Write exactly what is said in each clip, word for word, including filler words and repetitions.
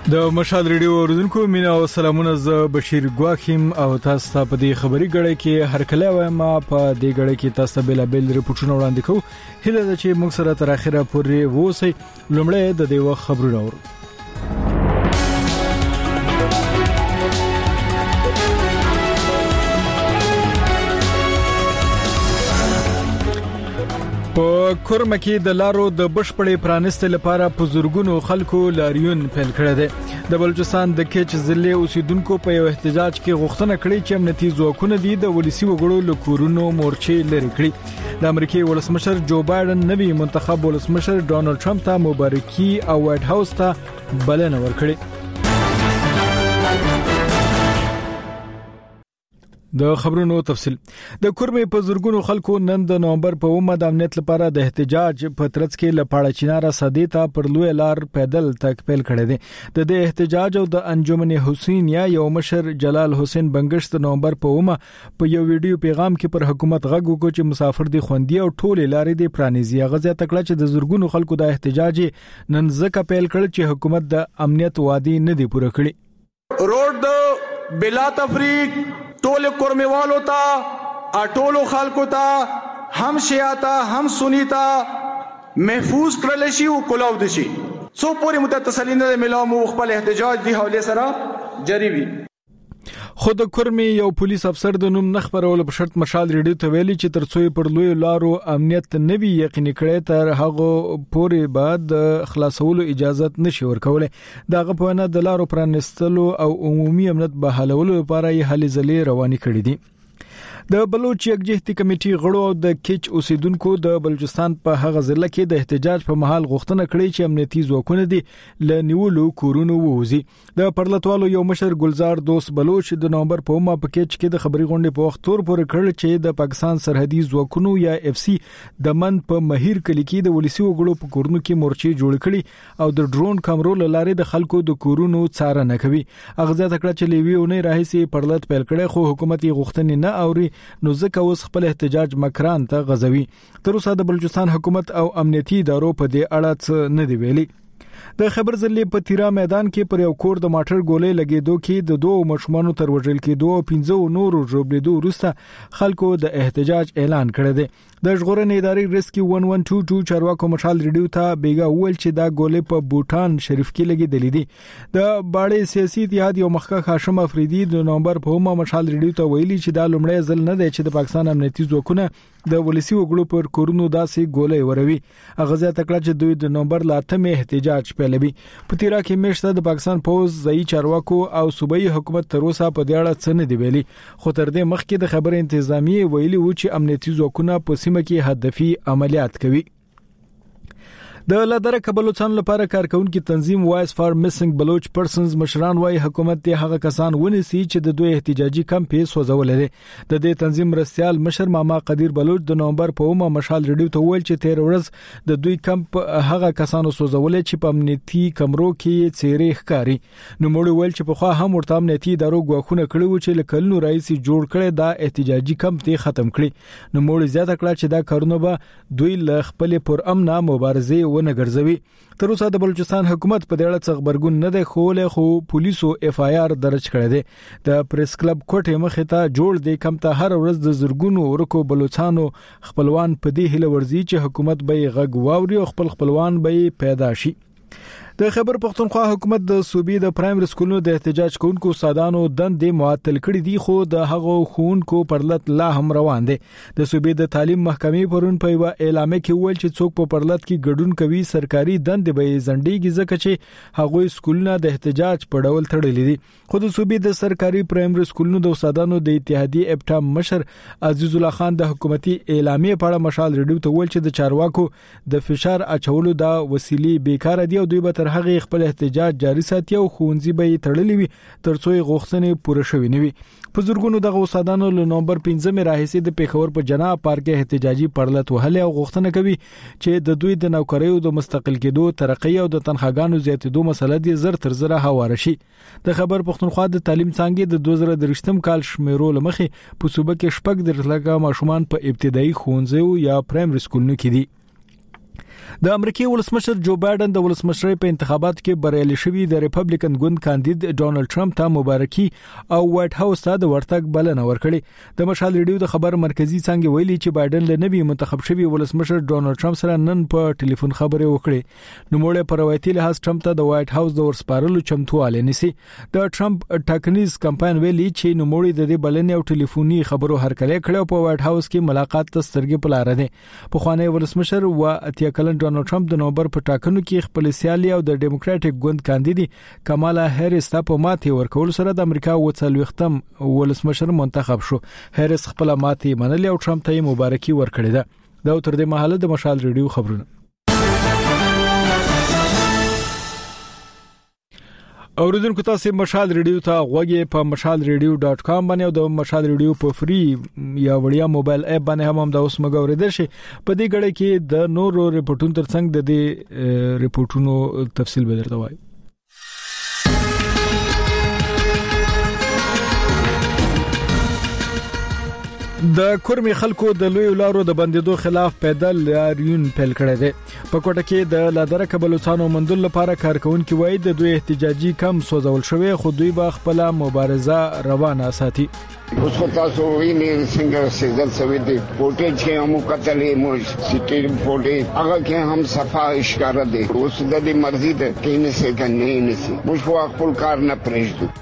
د مشال ریډیو اوریدونکو مینا او سلامونه، ز بشیر ګواخیم او تاسو ته په دې خبري غړې کې هر کله وایم په دې غړې کې تاسو بل بل ریپورتونه وړاندې کوو. هله ده چې موږ سره تر اخره پورې ووسئ. لومړی د دې وخت خبرونه اورو. په کورمه کې د لارو د بشپړې پرانست لپاره په زورګونو خلکو لاریون پیل کړی دی. د بلوچستان د کچ ضلع اوسیدونکو په یو احتجاج کې غوښتنه کړې چې امنیتي ځواکونه دي د ولسی وګړو له کورونو مورچې لري کړي. د امریکای ولسمشر جو بایدن نوی منتخب ولسمشر ډونالد ټرمپ ته مبارکي او وایټ هاوس ته بلنه ورکړه. د خبرونو تفصیل. د کورمه په زورګونو خلکو نن د نومبر په اومه د امنیت لپاره د احتجاج په ترڅ کې لپاره چیناره صدیتا پر لوی لار پیدل تک پیل کړی دی. د دې احتجاج او د انجمن حسین یا یو مشر جلال حسین بنگش د نومبر په اومه په یو ویډیو پیغام کې پر حکومت غږ وکړ چې مسافر دي خوندي او ټول لارې دي پرانیزي. غزا تکړه چې د زورګونو خلکو د احتجاج نن ځکه پیل کړ چې حکومت د امنیت وادي نه دی پوره کړی. روډ بلا تفریق ټول کورموالو ته ټولو خلکو ته هم شیعه هم سنی ته محفوظ کړل شي او کولاو دي شي. څو پورې متتسلی نه ملامو خپل احتجاج دی حواله سره جری وي. خود کورمي یو پولیس افسر د نوم نخبرول په شرط مشال ریډیو ته ویلي چې ترڅو پر لوی لارو امنیت نوي یقیني کړي تر هغه پورې بعد خلاصولو اجازه نشي ورکوله. دغه په نه د لارو پرانستلو او عمومي امنیت بحالولو لپاره یې هلې ځلې رواني کړې دي. د بلوچ یکجهتي کمیټې غړو او د کچ اوسیدونکو د بلوچستان په هغه ضلع کې د احتجاج په محل غوښتنه کړې چې امنیتي ځواکونه دي ل نیولو کورونو ووزي. د پرلطوالو یو مشر ګلزار دوست بلوچ د نومبر په اومه په کچ کې د خبري غونډې په وخت تور پورې کړل چې د پاکستان سرحدي ځواکونو یا اف سی د من په مهیر کلی کې د ولسی وګړو په کورونو کې مورچې جوړ کړي او د ډرون کیمرو لارې د خلکو د کورونو څارنه کوي. اغزا تکړه چې لیویونه راهسي پرلط پیل کړي خو حکومت یې غوښتنې نه اوري نو ځکه اوس خپل احتجاج مکران ته غزوي. تر اوسه د بلوچستان حکومت او امنیتي ادارو په دې اړه څه نه دی ویلي. د خبر ضلع په تیرا میدان کې پر یو کور د ماټر ګولې لګېدو کې د دوه مشمانو تر وژل کېدو او پنځه نورو ژوبلیدو وروسته خلکو د احتجاج اعلان کړی دی. د ژغورنې ادارې ریسکیو یک یک دو دو چارواکو مشال ریډیو ته بیګا وویل چې دا ګولې په بوټان شریف کې لګېدلې دي. د باړې سیاسي اتحاد یو مخکښ هاشم افریدي د نومبر په اومه مشال ریډیو ته ویلي چې دا لومړی ځل نه دی چې د پاکستان امنیتي ځواکونه د ولسی وګړو پر کورونو داسې ګولې وروي. اغزا تکړه چې دوی د نومبر لاتمه احتجاج پیلوي. په تیرا کې مشته د پاکستان پوز ځای چارواکو او صوبایي حکومت تر اوسه په دې اړه څه نه دی ویلي. خو تر دې مخکې د خبر انتظامی ویلي و چې امنیتي ځواکونه په سیمه کې هدفي عملیات کوي. د لادرکه بلوچستان لپاره کارکونکو تنظیم وایس فار میسنګ بلوچ پرسنز مشران وايي حکومت ته هغه کسان ونیسي چې د دوی احتجاجي کمپ یې سوځول دي. د دې تنظیم مرستيال مشر ماما قدیر بلوچ د نومبر په اومه مشال ریډیو ته ویل چې تیر ورځ د دوی کمپ هغه کسانو سوځول چې په امنیتي کمرو کې چیرې ښکاری. نو موږ ویل چې په خوا هم ورته امنیتي ادارو غوښنه کړې و چې لکلنو رئیس جوړ کړي دا احتجاجي کمپ ته ختم کړي. نو موږ زیاته کړه چې دا کارونه به دوی ل خپل پر امنه مبارزه ونه ګرځوي. تر اوسه د بلوچستان حکومت په دې اړه څه خبرګون نه دی خوله خو پولیسو اف آی آر درج کړی دی. د پریس کلب کوټه مخه ته جوړ دی کم ته هر ورځ د زرګونو ورکو بلوچستانو خپلوان په دې هله ورزي چې حکومت به غږ واوري او خپل خپلوان به پیدا شي. د خبر پښتونخوا حکومت د صوبې د پرایمري سکولونو د احتجاج کوونکو استادانو دندې معطل کړې دي خو د هغو خونکو پرلط لا هم روان دي. د صوبې د تعلیم محکمې پرون په یو اعلامیه کې ویل چې څوک په پرلط کې ګډون کوي سرکاري دندې به زندګي ځکه چې هغوی سکولونه د احتجاج په ډول تړلې دي. خو د صوبې د سرکاري پرایمري سکولونو د استادانو د اتحادیې اپټا مشر عزیز الله خان د حکومتي اعلامیه په اړه مشال ریډیو ته ویل چې د چارواکو د فشار اچولو دا وسیلې بیکاره دي او دوی به تر هغه خپل احتجاج جاري ساتي او خونځي به تړلې وي ترڅو غوښتنې پوره شوي نه وي. په زورګونو دغه استادانو له نومبر پنځمه راهیسې د پیښور په جناب پارک احتجاجي پرلط وهله او غوښتنه کوي چې د دوی د نوکریو د مستقل کېدو ترقی او د تنخواګانو زیاتېدو مسله دي زر تر زره هواره شي. د خبر پښتونخوا د تعلیم څانګې د دوه زره درشتم کال شمیرو لمخې په صوبه کې شپږ درلګه ماشومان په ابتدایي ښوونځیو یا پرایمري سکولونو کې دي. د امریکای ولسمشر جو بایدن د ولسمشرۍ په انتخاباتو کې بریالي شوی د ریپبلیکن ګوند کاندید ډونالد ټرمپ ته مبارکي او وایټ هاوس ته د ورتګ بلنه ورکړې. د مشال ریډیو د خبر مرکزی څنګه ویلي چې بایدن له نوي منتخب شوی ولسمشر ډونالد ټرمپ سره نن په ټلیفون خبرې وکړې. نو موږ په روایتي لحاظ ټرمپ ته د وایټ هاوس د ورسپارلو چمتواله نسی. د ټرمپ ټاکنیز کمپاین ویلي چې نو موږ د دې بلنې او ټلیفوني خبرو هرکلی کړو په وایټ هاوس کې ملاقات ته سترګې په لار ده. په خوانی ولسمشر و اتیا کلن ډونالد ټرمپ د نومبر په ټاکنو کې خپل سیالي او د ډیموکراټک ګوند کاندید کمالا هریس ته په ماتې ورکول سره د امریکا وڅلوختم ولسمشر منتخب شو. هریس خپل ماتې منلې او ټرمپ ته مبارکي ورکړه ده. دا تر دې مهاله د مشال ریډیو خبرونه. اوریدونکو تاسو مشال ریډیو ته غوږی په مشال ریډیو ډاټ کام باندې او د مشال ریډیو په فری یا وړیا موبایل اپ باندې هم د اوس مګ اوریدل شي. په دې غړې کې د نورو ریپورتونو ترڅنګ د دې ریپورتونو تفصیل به درته وایم. د کورمي خلکو د لوی لارو د بندیدو خلاف پیدل لاریون پیل کړی دی. په کوټه کې د لادرکه بلوچستان مندل لپاره کارکونکو وایي د دوی احتجاجي کم سوځول شوی خو دوی به خپل مبارزه روانه ساتي. اوس خو تاسو وینئ څنګه سیزل سوي دي فوټیج چې هم کتلې مو سټیډ فوټیج هغه کې هم صفا اشاره دي. اوس د دې مرزي ده کې نه څه کنه نه سي موږ خو خپل کار نه پرېږدو.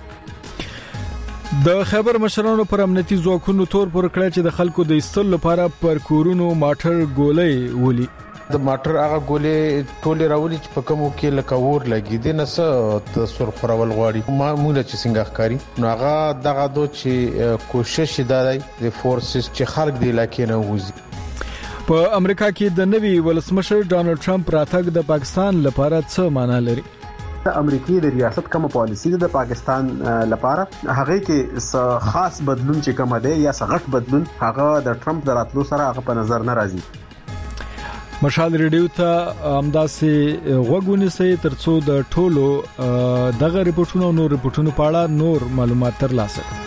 د خیبر مشرانو پر امنیتي ځواکونو تور پر کړی چې د خلکو د ایستلو لپاره پر کورونو ماټر ګولې ولي. د ماټر هغه ګولې ټوله راولي چې په کومو کې لکه ور لګي دي نه څه د سر خورول غواړي معموله چې څنګه ښکاری نو هغه دغه دوه چې کوشش دای د فورسز چې خلک دی لکه نه وځي. په امریکا کې د نوي ولسمشر ډونالد ټرمپ راتګ د پاکستان لپاره څه معنی لري؟ د امریکای د ریاست کوم پالیسی د پاکستان لپاره هغه کې خاص بدلون چې کوم دی یا غټ بدلون هغه د ټرمپ د راتلو سره هغه په نظر نه راځي. مشال ریډیو ته امداسې غوګونی سي ترڅو د ټولو دغه ریپورتونو نو ریپورتونو په اړه نور معلومات ترلاسه کړئ.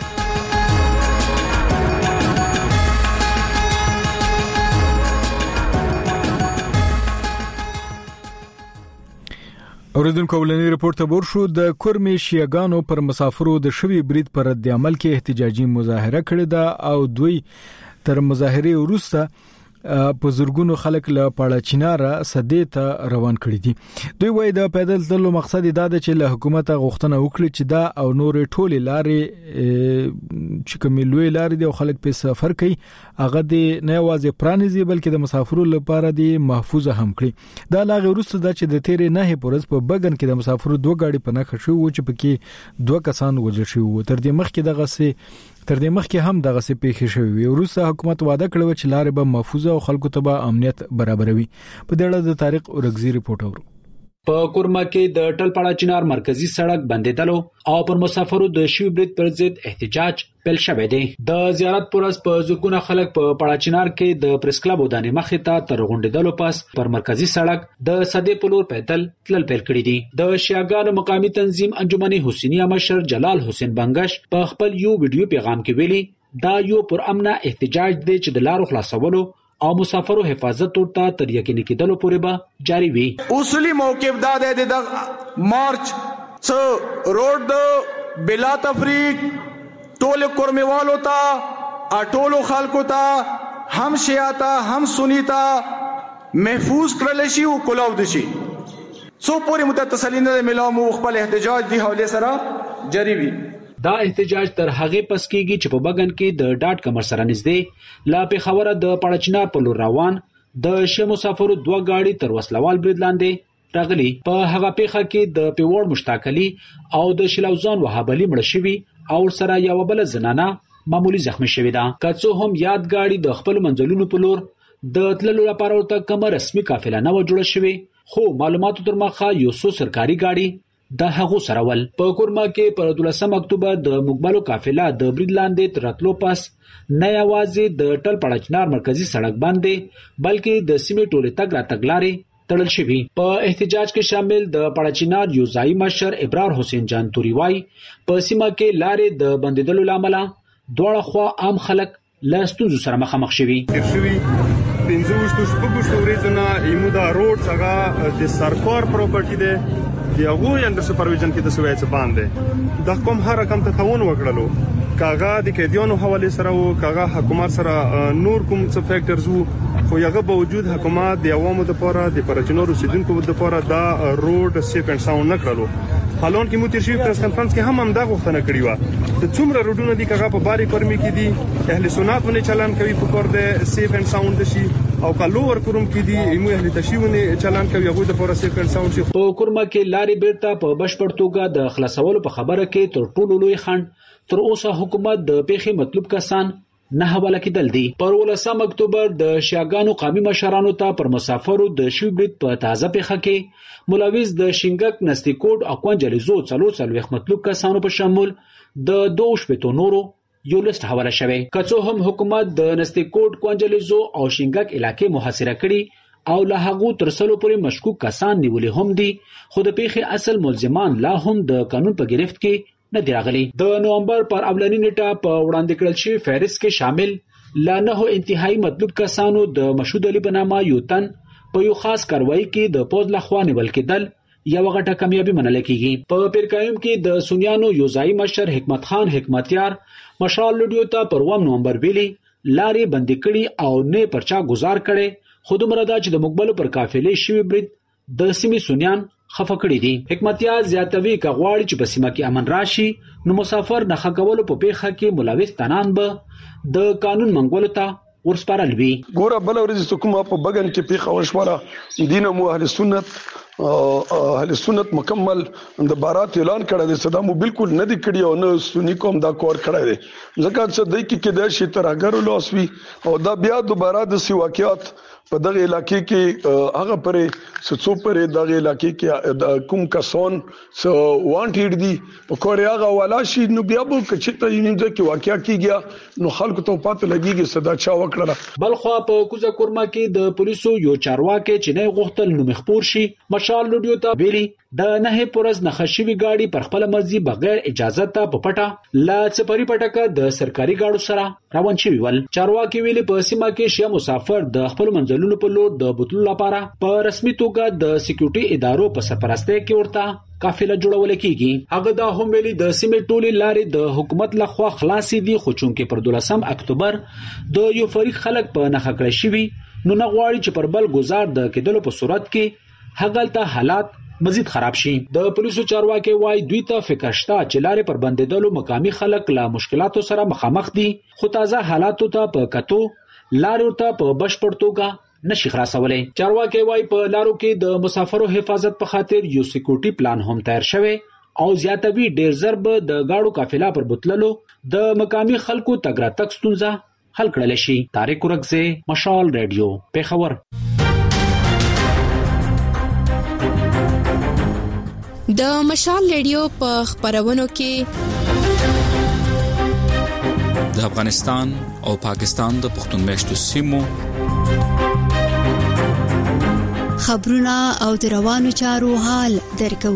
اوریدونکو ولنی ریپورت ته ورشو. د کورمي شیعاګانو پر مسافرو د شوی برید پر رد عمل کې احتجاجي مظاهره کړې ده او دوی تر مظاهره وروسته په زورګونو خلک له پاړه چیناره سدې ته روان کړي دي. دوی وایي د پیدل تللو مقصد دا دی چې له حکومت غوښتنه وکړي چې دا او نور ټولې لارې چې کومې لوی لارې دي او خلک په سفر کوي هغه د نه یوازې پرانیزي بلکې د مسافرو لپاره دي محفوظ هم کړي. دا لاغه وروسته د چې د تیرې نه پورز په بګن کې د مسافرو دوه گاډي په نخښه شو چې پکې دوه کسان وژل شوي. تر دې مخکې دغه سي تر دې مخکې هم دغه سي پیښې شوې. وروسته حکومت وعده کړو چې لارې به محفوظ او خلکو ته به امنیت برابروي. په دې اړه د طارق اورګزي ریپورت اورو. په کورما کې د ټلپاړه چنار مرکزی سړک بندیدلو او پر مسافرو د شوی برید پر ضد احتجاج پیل شوه دی. د زیارت پرز په زورګونه خلک په پاړه چنار کې د پریس کلب ودانې مخې ته تر غونډېدلو پس پر مرکزی سړک د صدې په لور پیدل تلل پیل کړی دي. د شیعاګانو مقامی تنظیم انجمن حسینیه مشر جلال حسین بنگش په خپل یو ویډیو پیغام کې ویلي دا یو پر امنه احتجاج دی چې د لارو خلاصولو او مسافرو حفاظت ورته تر یقیني کېدلو پورې به جاری وي. اصلي موقف دا دی د مارچ څو روډ د بلا تفریق ټول کورمیوالو ته ټولو خلکو ته هم شیعه هم سنی ته محفوظ کړل شي او کلاو دي شي. څو پورې متتسلین نه ملو مو خپل احتجاج دی حواله سره جاری وي. دا احتجاج تر هغه پس کېږي چې په بګن کې د ډاټ کمر سره نږدې لا په خبره د پړچنار په لور روان د شه مسافرو دوه گاډي تر وسلوال برید لاندې راغلي. په هغه پیخه کې د پیوړ مشتاقلی او د شلوزان وهابلی مړ شوی او سره یو بل زنانه معمولی زخمی شوی ده. کڅو هم یاد گاډي د خپل منځلونو په لور د تللو لپاره ورته کوم رسمي قافله نه و جوړه شوی خو معلوماتو تر مخه یو څو سرکاري گاډي د هغه سره ول. په کورما کې پر دولسم اکتوبر د مقبلو قافله د برید لاندې تراتلو پس نه یوازې د ټل پړچنار مرکزی سړک باندې بلکې د سیمې ټوله تګ را تګلاري تړل شوی. په احتجاج کې شامل د پړچنار یوزای مشر ابرار حسین جان توري وای په سیمه کې لارې د بندیدلو لامل دواړه خوا عام خلک لاستونزو سره مخامخ شوي. شوي پنځه وشتو شپږ ورځې نه ایمو دا روډ څنګه د سرکار پراپرټي ده دی هغه اندر سپرویژن کې د سویچ باندې د کوم هر رقم ته تعاون وکړلو کاغه د کېدیانو حواله سره او کاغه حکومت سره نور کوم څه فیکټرز وو خو هغه باوجود حکومت د عوامو لپاره د پرچنو رسیدونکو لپاره دا روډ سیف اند ساوند نکړلو. حالون کې مو تیر شي پریس کانفرنس کې هم هم دا غوښتنه کړې و د څومره روډونه دي کاغه په باري پرمي کې دي اهل سنت ونه چلان کوي په کور د سیف اند ساوند شي او کلور کوم کې دي ایمو اهل تشیونه چلان کوي هغه د لپاره سیف اند ساوند شي. په کورما کې لارې بیرته په بشپړ توګه د خلاصولو په خبره کې تر ټولو لوی خند تر اوسه حکومت د پیخي مطلوب کسان نه حواله کېدل دي. پر ولسم اکتوبر د شیاګانو قومي مشرانو ته پر مسافرو د شوبریت په تازه پیخه کې ملوث د شینګک نستیکوټ او کوانجلیزو څلو څلويخ مطلوب کسانو په شمول د دوه شپږ نورو یو لیست حواله شوی. کڅو هم حکومت د نستیکوټ کوانجلیزو او شینګک علاقې محاصره کړي او له هغه ترسلو پورې مشکوک کسان نیولې هم دي خو د پیخي اصل ملزمان لا هم د قانون په گرفت کې نه دی راغلي. د نومبر پر اولنی نیټه په وړاندې کړل شوی فهرست کې شامل لا نه انتهایی مطلوب کسانو د مشهود علي بنامه یو تن په یو خاص کاروایی کې د پوز لخوا نیول کېدل یو غټه کامیابی منل کېږي. په پیرکایم کې د سنیانو یوزای مشر حکمت خان حکمتیار مشال لډیو ته پر اووم نومبر ویلي لارې بند کړي او نه پرچا گزار کړي خود مردا چې د مقبل پر قافلې شوی برید د سیمې سنیان خفه کړي دي. حکمتیار زیاتوي کغواړي چې په سیمه کې امن راشي نو مسافر نه خکولو په پیخه کې ملوث تنان به د قانون منګولو ته ورسپارل وي. ګوره بل ورځ کومه په بغن کې پیخه وشوره دینه مو اهل سنت اهل سنت مکمل د بارات اعلان کړی دی صدا مو بالکل نه دی کړی او نه سنی کوم دا کور کړی دی ځکه چې دای کې کې د شي ترګر لوسوي او دا بیا دوباره د سی واقعیت په دغه علاقې کې هغه پرې سڅو پرې دغه علاقې کې کوم کسان سو وانټډ دي په کوریا غوالا شي نو بیا به کچته یې کې واقعیا کیږي نو خلکو ته پاتې لګيږي صدا چا وکړه. بل خو په کوزه کورما کې د پولیسو یو چارواکي چې نه غوښتل نو مخبور شي مشال لډیو ته ویلي د نه پورز نخښوي گاډي پر خپل مرزي بغیر اجازه ته په پټه لا چپری پټکه د سرکاري گاډو سره روان شوی ول. چارواکي ویلي په سیمه کې شیا مسافر د خپل منځلونو په لور د بوتلو لپاره په رسمي توګه د سکیورټي ادارو په سرپرستی کې ورته قافله جوړول کیږي. هغه دا هم ویلي د سیمې ټولې لارې د حکومت لخوا خلاصې دي خو چونکې پر دولسم اکتوبر د یو فریق خلک په نخښه کړی شوی نو نه غواړي چې پر بل گزار د کېدلو په صورت کې هغلته حالات مزید خراب شي. د پولیسو چارواکي وای دوی ته فکر شته چې لارې پر بندیدلو مقامی خلک له مشکلاتو سره مخامخ دي خو تازه حالاتو ته په کتو لارې ته په بشپړ توګه نشي خلاصولای. چارواکي وای په لارو کې د مسافرو حفاظت په خاطر یو سکیورټي پلان هم تیار شوی او زیاتوي ډیر ضرب د گاډو قافله پر بوتللو د مقامی خلکو تګرا تک ستونزه حل کړل شي. طارق ورغزه مشال رادیو پیښور. د مشال ریډیو په خبرونو کې د افغانستان او پاکستان د پښتون میشتو سیمو خبرونه او د روانو چارو حال درکو.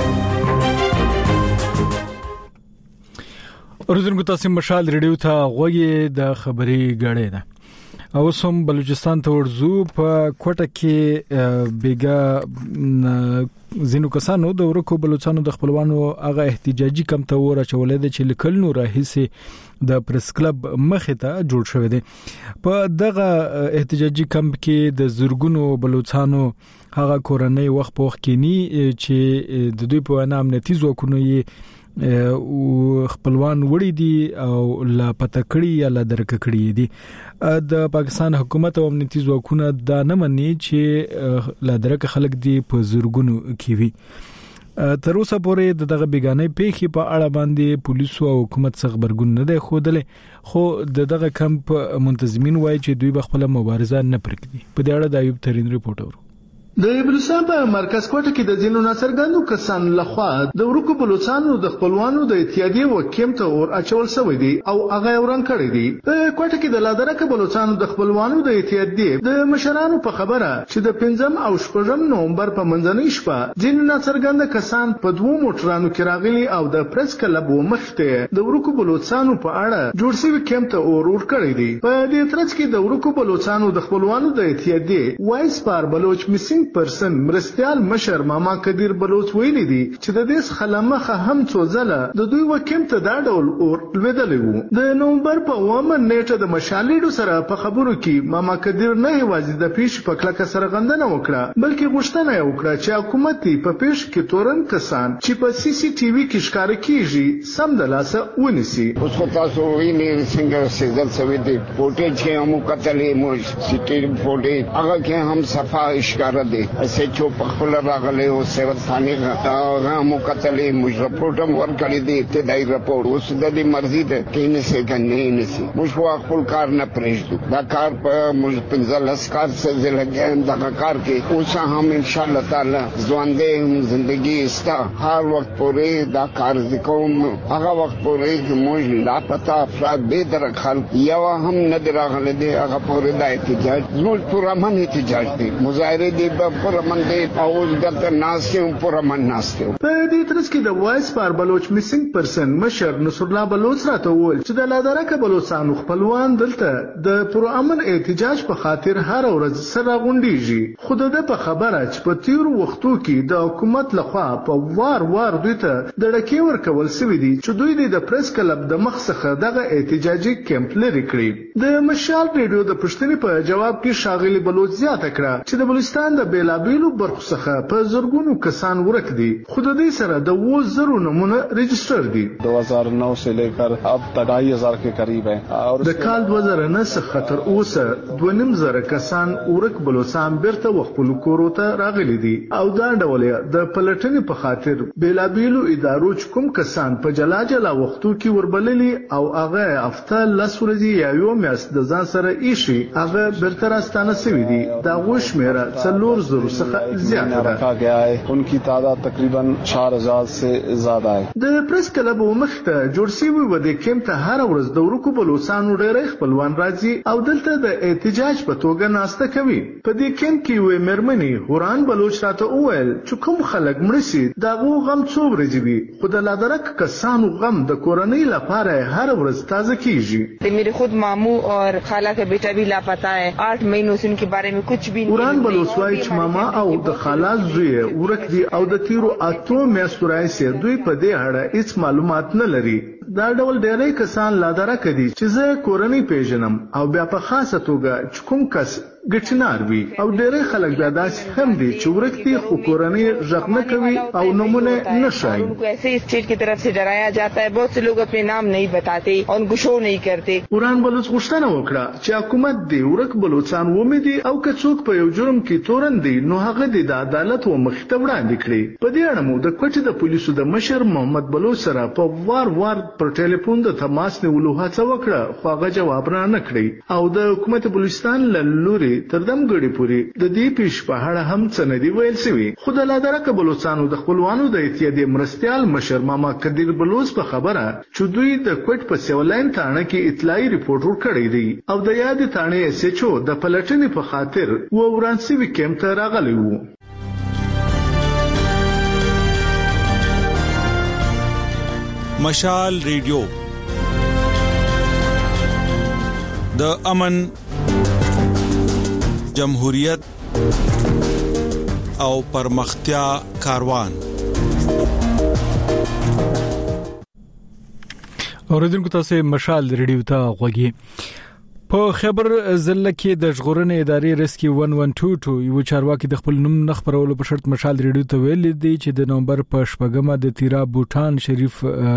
ورځنګو تاسو مشال ریډیو ته غوږی د خبري غړې ده او سم بلوچستان ته ورزو په کوټه کې بیګا زینو کسانو د ورکو بلوچستانو د خپلوانو هغه احتجاجي کم ته ور چولې د چې لیکل نو راهسي د پریس کلب مخه ته جوړ شوی دی. په دغه احتجاجي کم کې د زورګونو بلوچستانو هغه کورنۍ وخت په وخت کې ني چې د دوی په نام امنیتي ځواکونو یې او خپلوان وړي دي او لا پتکړی یا لا درککړی دي. د پاکستان حکومت او امنیتي ځواکونه دا نه مني چې لا درک خلک دي په زورګونو کې وي. تر اوسه پورې دغه بیگانې پیخي په اړه باندې پولیسو او حکومت څخه خبرګون نه دی خوده خو دغه کمپ منتظمین وایي چې دوی بخپله مبارزه نه پرېږدي. په دې اړه د ایوب ترين ریپورت اورو. د بلوچستان په مرکز کوټه کې د ځینو ناڅرګندو کسانو لخوا د ورکو بلوچستانو د خپلوانو د اتحادیې وکیم ته اور اچول شوی دی او هغه وران کړی دی. په کوټه کې د لادرکه بلوچستانو د خپلوانو د اتحادیې د مشرانو په خبره چې د پنځم او شپږم نومبر په منځنۍ شپه ځینو ناڅرګند کسان په دوو موټرانو کې راغلي او د پریس کلب مخته د ورکو بلوچستانو په اړه جوړ شوی کیم ته اور ور کړی دی. په دې ترڅ کې د ورکو بلوچستانو د خپلوانو د اتحادیې وایس پار بلوچ میسینګ پرسن مرستيال مشر ماما کدیر بلوچ ویلي دي چې د دې خلمخه هم څو ځله د دوی وکیم ته دا ډول اور لویدلی وو. د نومبر په اومه نیټه د مشالېډو سره په خبرو کې ماما کدیر نه یوازې د پیش په کلکه سرغندنه وکړه بلکې غوښتنه یې وکړه چې حکومت په پیش کې تورن کسان چې په سی سی ټي وي کې ښکار کیږي سم د لاسه ونیسي. اوس خو تاسو وینئ څنګه سیدل سوي دي فوټیج کې هم کتلې مو سی ټي وي فوټیج هغه کې هم صفا ښکار دي اسه چې په خپل راغلي او سیوت ثاني هغه مو کتلې مو رپورټ هم ورکړی دی ابتدایي رپورټ اوس د دې مرزي ده کې نه څه کنه نه سي موږ خپل کار نه پرېږدو دا کار په موږ پنځه لاس کار څه لګیم دا کار کې اوس هم ان شاء الله تعالی ځوانده زندگی استا هر وخت پورې دا کار کوم هغه وخت پورې چې موږ لا پتا افراد به در خلک یو هم نه دراغله دي هغه پورې د احتجاج زموږ پورا من احتجاج دي مظاهره دي په پورا من دي او دلته ناس کې پورا من ناس کې. په دې ترڅ کې د وایس پار بلوچ میسینګ پرسن مشر نصر الله بلوچ راته وویل چې د لادرکه بلوچستانو خپلوان دلته د پرامن احتجاج په خاطر هر ورځ سره غونډيږي خو د په خبره چې په تیر وختو کې د حکومت لخوا په وار وار دوی ته د ډکې ورکول شوی دي چې دوی د پریس کلب د مخ څخه دغه احتجاجي کیمپ لري کړی. د مشال ریډیو د پښتني په جواب کې شاغلي بلوچ زیاته کړه چې د بلوچستان د بیلابیلو برخو څخه په زرګونو کسان ورک دي خو د دې سره د وو زرو نمونه رجسٹر دي. دو ہزار نو سے لے کر اب تک ढाई हज़ार के करीब है और د کال دو هزار نه څخه تر اوسه دوه نیم زره کسان ورک بلوچستان بیرته خپل کورو ته راغلي دي او دا ډول د پلټنې په خاطر بیلابیلو ادارو کوم کسان په جلا جلا وختو کې وربللي او هغه هفته لس ورځې یا یو میاشت د ځان سره ایشي هغه بیرته راستانه شوي دي. دا وشمیره څلور زره څخه زیاته رکھا گیا ہے उनकी تعداد تقریبا चार हज़ार سے زیاده ہے. د پریس کلب مخته جوړ شوی و د کیمپ ته هر ورځ د ورکو بلوچستانو ډېر خپلوان راځي او دلته د احتجاج په توګه ناسته کوي. په دې کیمپ کې وې مرمنې هوران بلوچ راته وویل چې کوم خلک مړ شي دا غو غم څو ورځې وي خو د لادرک کسانو غم د کورنۍ لپاره هر ورځ تازه کیږي. میرے خود ماموں اور خالہ کا بیٹا بھی لاپتہ ہے آٹھ مہینوں سے ان کے بارے میں کچھ بھی هوران بلوچ وايي چې ماما او د خالا زوی ورک دي او د تیرو اتو میاشتو راځي دوی په دې اړه هیڅ معلومات نه لري. دا ډول ډېری کسان لادرک دي چې زه کورنۍ پیژنم او بیا په خاصه توګه چې کوم کس ګټنار وي او ډېری خلک بیا داسې هم دي چې ورک دي خو کورنۍ غږ نه کوي او نمونه نه شایي. उनको ऐसे स्टेट की तरफ से डराया जाता है बहुत से लोग अपने नाम नहीं बताते और उनको शो नहीं करते. وران بلوچ غوښتنه وکړه چې حکومت دې ورک بلوچستان ومدي او که څوک په یو جرم کې تورن دي نو هغه د عدالت و مخ ته وړاندې کړي. په دې اړه مو د کوټې د پولیسو د مشر محمد بلوچ سره په وار وار پر ټلیفون د تماس نیولو هڅه وکړه خو هغه جواب را نه کړی او د حکومت بلوچستان له لوري تر دمګړي پوري د دې پیش په اړه هم څه نه دی ویل شوی. خو د لادرکه بلوچستانو د خپلوانو د اتحادیې مرستيال مشر ماما کدیر بلوچ په خبره چې دوی د کوټ په سیولاین تانه کې اطلاعي ریپورت ورکړی دی او د یاد تانه اس ایچ او د پلټنې په خاطر و ورانسوي کیمپ ته راغلی وو. مشال ریډیو د امن جمهوریت او پرمختیا کاروان. اوریدونکو تاسو مشال ریډیو ته غوږی. په خبر ضلع کې د ژغورنې ادارې ریسکیو یک یک دو دوه یو چارواکي د خپل نوم نه خبرولو په شرط مشال ریډیو ته ویل دي چې د نومبر په شپږمه د تیرا بوټان شریف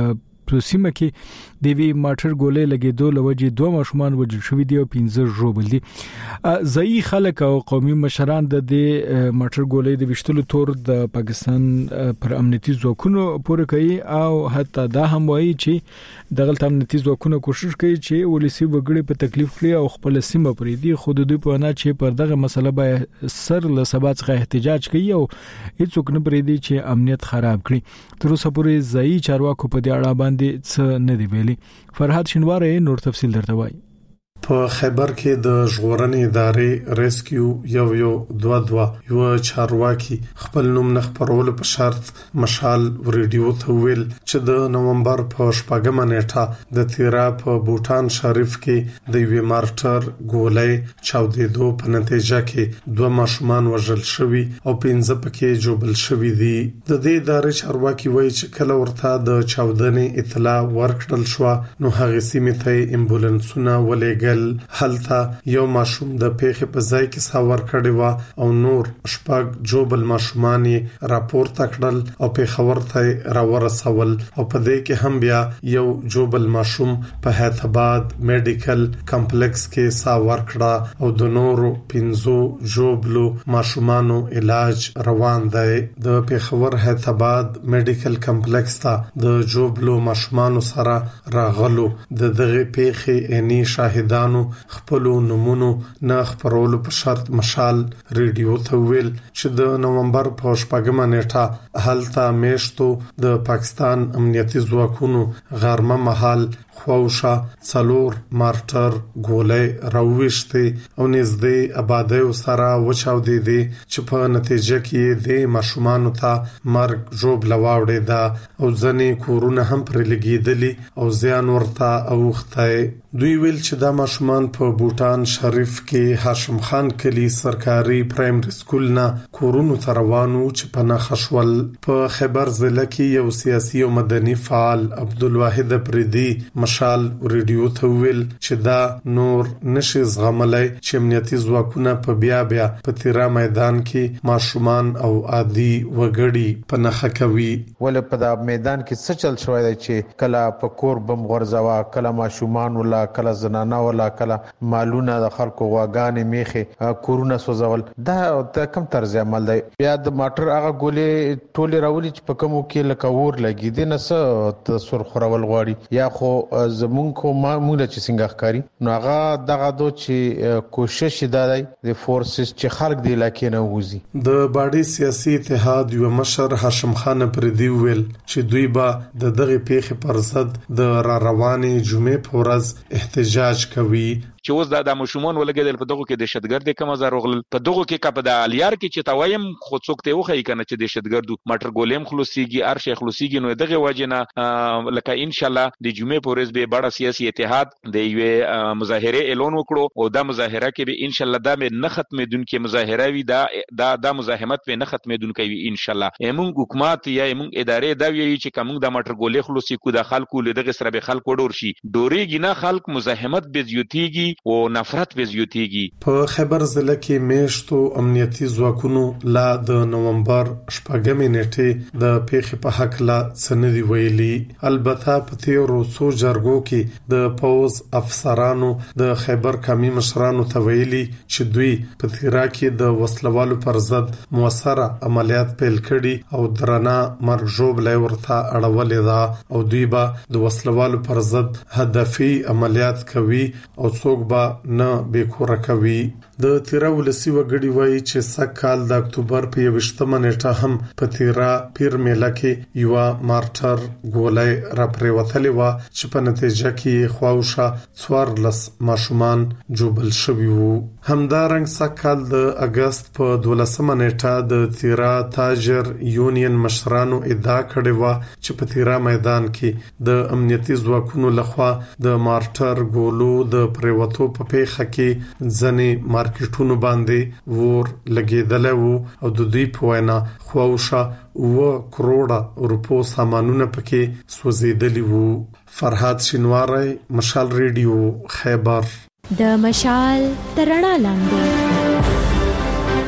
په سیمه کې د وی ماټر ګولې لګېدو لوجې دوه ماشومان وژل شوي دي او پنځه ژوبل دي. ځایي خلک او قومي مشران د دې ماټر ګولې د وشتلو تور د پاکستان پر امنیتي ځواکونو پورې کوي او حتی دا هم وایي چې دغه امنیتي ځواکونو کوشش کوي چې ولسی وګړي په تکلیف کړي او خپل سیمه پرې دي. خو د دوی په وینا چې پر دغه مسله به سر له سبا څخه احتجاج کوي او هیڅوک نه پرې دي چې امنیت خراب کړي. تر اوسه پورې ځایي چارواکو په دې اړه باندې څه نه دی ویلي. فرحات شینواری نور تفصیل درته وایي. په خیبر کې د ژغورنې ادارې ریسکیو یو یو دوه دوه یو چارواکي خپل نوم نه خپرول په شرط مشال ریډیو ته ویل چې د نومبر په شپږمه نیټه د تیرا په بوتان شریف کې د وی مارټر ګولې چاودېدو په نتیجه کې دوه ماشومان وژل شوي او پنځه پکې جوبل شوي دي. د دې ادارې چارواکي وایي چې کله ورته د چاودنې اطلاع ورکړل شو نو هغه سیمه ته امبولانسونه ولېږل. هلته یو ماشوم د پیښې په ځای کې ساور کړی و او نور شپږ جوبل ماشومان راپورته کړل او پیښور ته راورسول او په دې کې هم بیا یو جوبل ماشوم په حیدرآباد میډیکل کمپلیکس کې ساور کړه او د نورو پنځو جوبلو ماشومانو علاج روان دی. د پیښور حیدرآباد میډیکل کمپلیکس ته د جوبلو ماشومانو سره راغلو د دغه پیښې اني شاهد خپل نمونه نه خبرولو په شرط مشال ریډیو ته ویل چې د نومبر په شپږمه نیټه هلته میشتو د پاکستان امنیتي ځواکونو غرمه محل خوښه څلور مارټر ګولې راوښتي او نږدې آبادی سره وچاودې دي چې په نتیجه کې د ماشومان ته مرګ جوړ لواوړې ده او ځنې کورونه هم پر لګیدلي او زیان ورته اوخته. دوی ویل چې دا ماشومان په بوتان شریف کې هاشم خان کلی سرکاري پرایمري سکول نه کورونو ته روانو چې په نخښول. په خیبر ضلع کې یو سیاسي او مدني فعال عبدالواحد پریدي مشال ریډیو ته ویل چې دا نور نشي زغملای چې امنیتي ځواکونه په بیا بیا په تیرا میدان کې ماشومان او عادي وګړي په نخښه کوي. ول په دا میدان کې څه چل شوی دی چې کله په کور بم غورځوا کله ماشومان ولا کله زنانه ولا کله مالونه د خلکو واګانې میخه کورونه سوځول. دا د کم طرز عمل دی. بیا د ماټر هغه ګولې ټوله راولي چې په کومو کې لکه ور لګي دي نه څه د سر خورول غواړي یا خو زمون کو معموله چې څنګه ښکاری نو هغه دغه دو چې کوشش دی د فورسز چې خلک دی لکه نه وځي. د باډي سیاسي اتحاد یو مشر هاشم خان پردي ویل چې دوی با د دغه پیښې پر ضد د را روانې جمعې په ورځ احتجاج کوي. چې اوس د مشمون ولګیدل په دغه کې دهشتګرد کوم زر غل په دغه کې کپ د الیار کې چې تاویم خو څوک ته وخی کنه چې دهشتګردو مټر ګولیم خلاصيږي ار شیخ خلاصيږي نو دغه وجنه لکه ان شاء الله د جمعې پورز به بڑا سیاسي اتحاد د یو مظاهره اعلان وکړو او دا مظاهره کې به ان شاء الله دا نه ختمېدون کې مظاهره وي دا دا د مزاحمت به نه ختمېدون کوي ان شاء الله. موږ حکومت یا موږ ادارې دا ویي چې کوم د مټر ګولې خلاصي کو د خلکو له دغه سره به خلکو ډور شي ډوريږي نه خلک مزاحمت به زیاتیږي او نفرت به زیاتیږي. په خیبر ضلع کې میشتو امنیتي ځواکونو لا د نومبر شپږمې نیټې د پیښې په حق لا سندي ویلي. البته په تیرو څو جرګو کې د پوز افسرانو د خیبر کمی مشرانو ته ویلي چې دوی په تیرا کې د وسلوالو پر ضد موثره عملیات پیل کړي او درنه مرګ ژوبلې ورته اړولې ده او دوی به د وسلوالو پر ضد هدفي عملیات کوي او څوک به نه بیکوره کوي. د تیرا ولسی وګړي وایي چې سکهال د اکتوبر په یوشتمه نیټه هم په تیرا پیر میله کې یو مارټر ګولې را پریوتلې و چې په نتیجه کې خواوشه څوارلس ماشومان جوبل شوي وو. همدارنګ سکهال د اگست په دولسمه نیټه د تیرا تاجر یونین مشرانو ادعا کړې و چې په تیرا میدان کې د امنیتي ځواکونو لخوا د مارټر ګولو د پریوتو په پیښه کې ځنې مارکیټونو باندې ور لګیدل وو او د دوی په وینا خواوشه و کروڑه روپو سامانونه پکې سوځیدلی وو. فرحات شینواری مشال ریډیو خیبر. د مشال ترڼا لاندې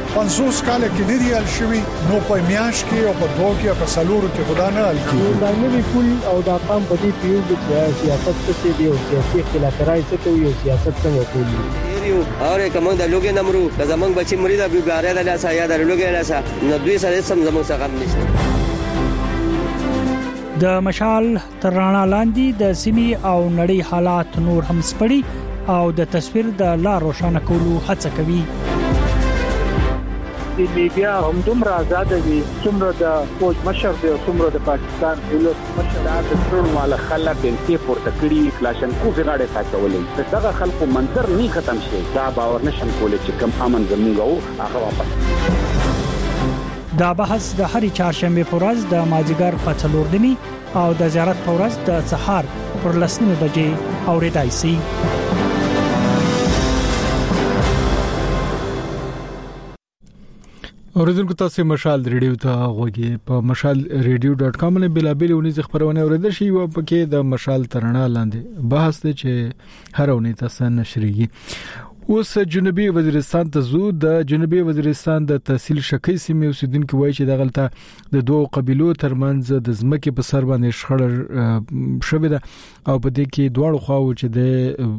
پنځوس کال کې نه دی ال شوی نو په میاش کې او په دوه کې په سلورو کې خدا نه ال کیږي دا نوی پول او دا قام په دې پیو چې سیاست څه دی او سیاسي اختلافات څه کوي او سیاست څنګه کوي یو اور کوم د لوګي نمرو د زمنګ بچی مریدا بیګاره د لاسه یا د لوګي لاسه نو دوی سره سم زموږ څخه نشته. د مشال تر رڼا لاندې د سیمې او نړۍ حالات نور هم سپړي او د تصویر د لار روښانه کولو هڅه کوي. د میډیا هم دومره آزاد دي څومره د فوج مشر دی څومره د پاکستان دولت مشر د ټول مال خلک په پورته کړی کلاشن کو غاړه ساتولې دغه خلکو منظر نه ختم شي دا باور نشم کولای چې کم امن زموږ او هغه واپس. دا بحث د هرې چهارشنبه په ورځ د مازیګر په څلور نیمه او د زیارت په ورځ د سهار پر لسنیمه بجې اوریدای شي. اوریدونکو تاسو مشال ریډیو ته غوږی په مشال ریډیو ډاټ کام باندې بلابل ونیز خبرونه اوریدل شي او پکې د مشال ترنا لاندې بحث دی چې هر اونۍ تاسو نشریږي. اوس جنوبي وزیرستان ته زو د جنوبي وزیرستان د تحصیل شکی سیمې اوسیدونکو وایي چې دغلطه د دوه قبيلو ترمنځ د ځمکې په سر باندې شخړه شوې ده او په دې کې دواړو خواو چې د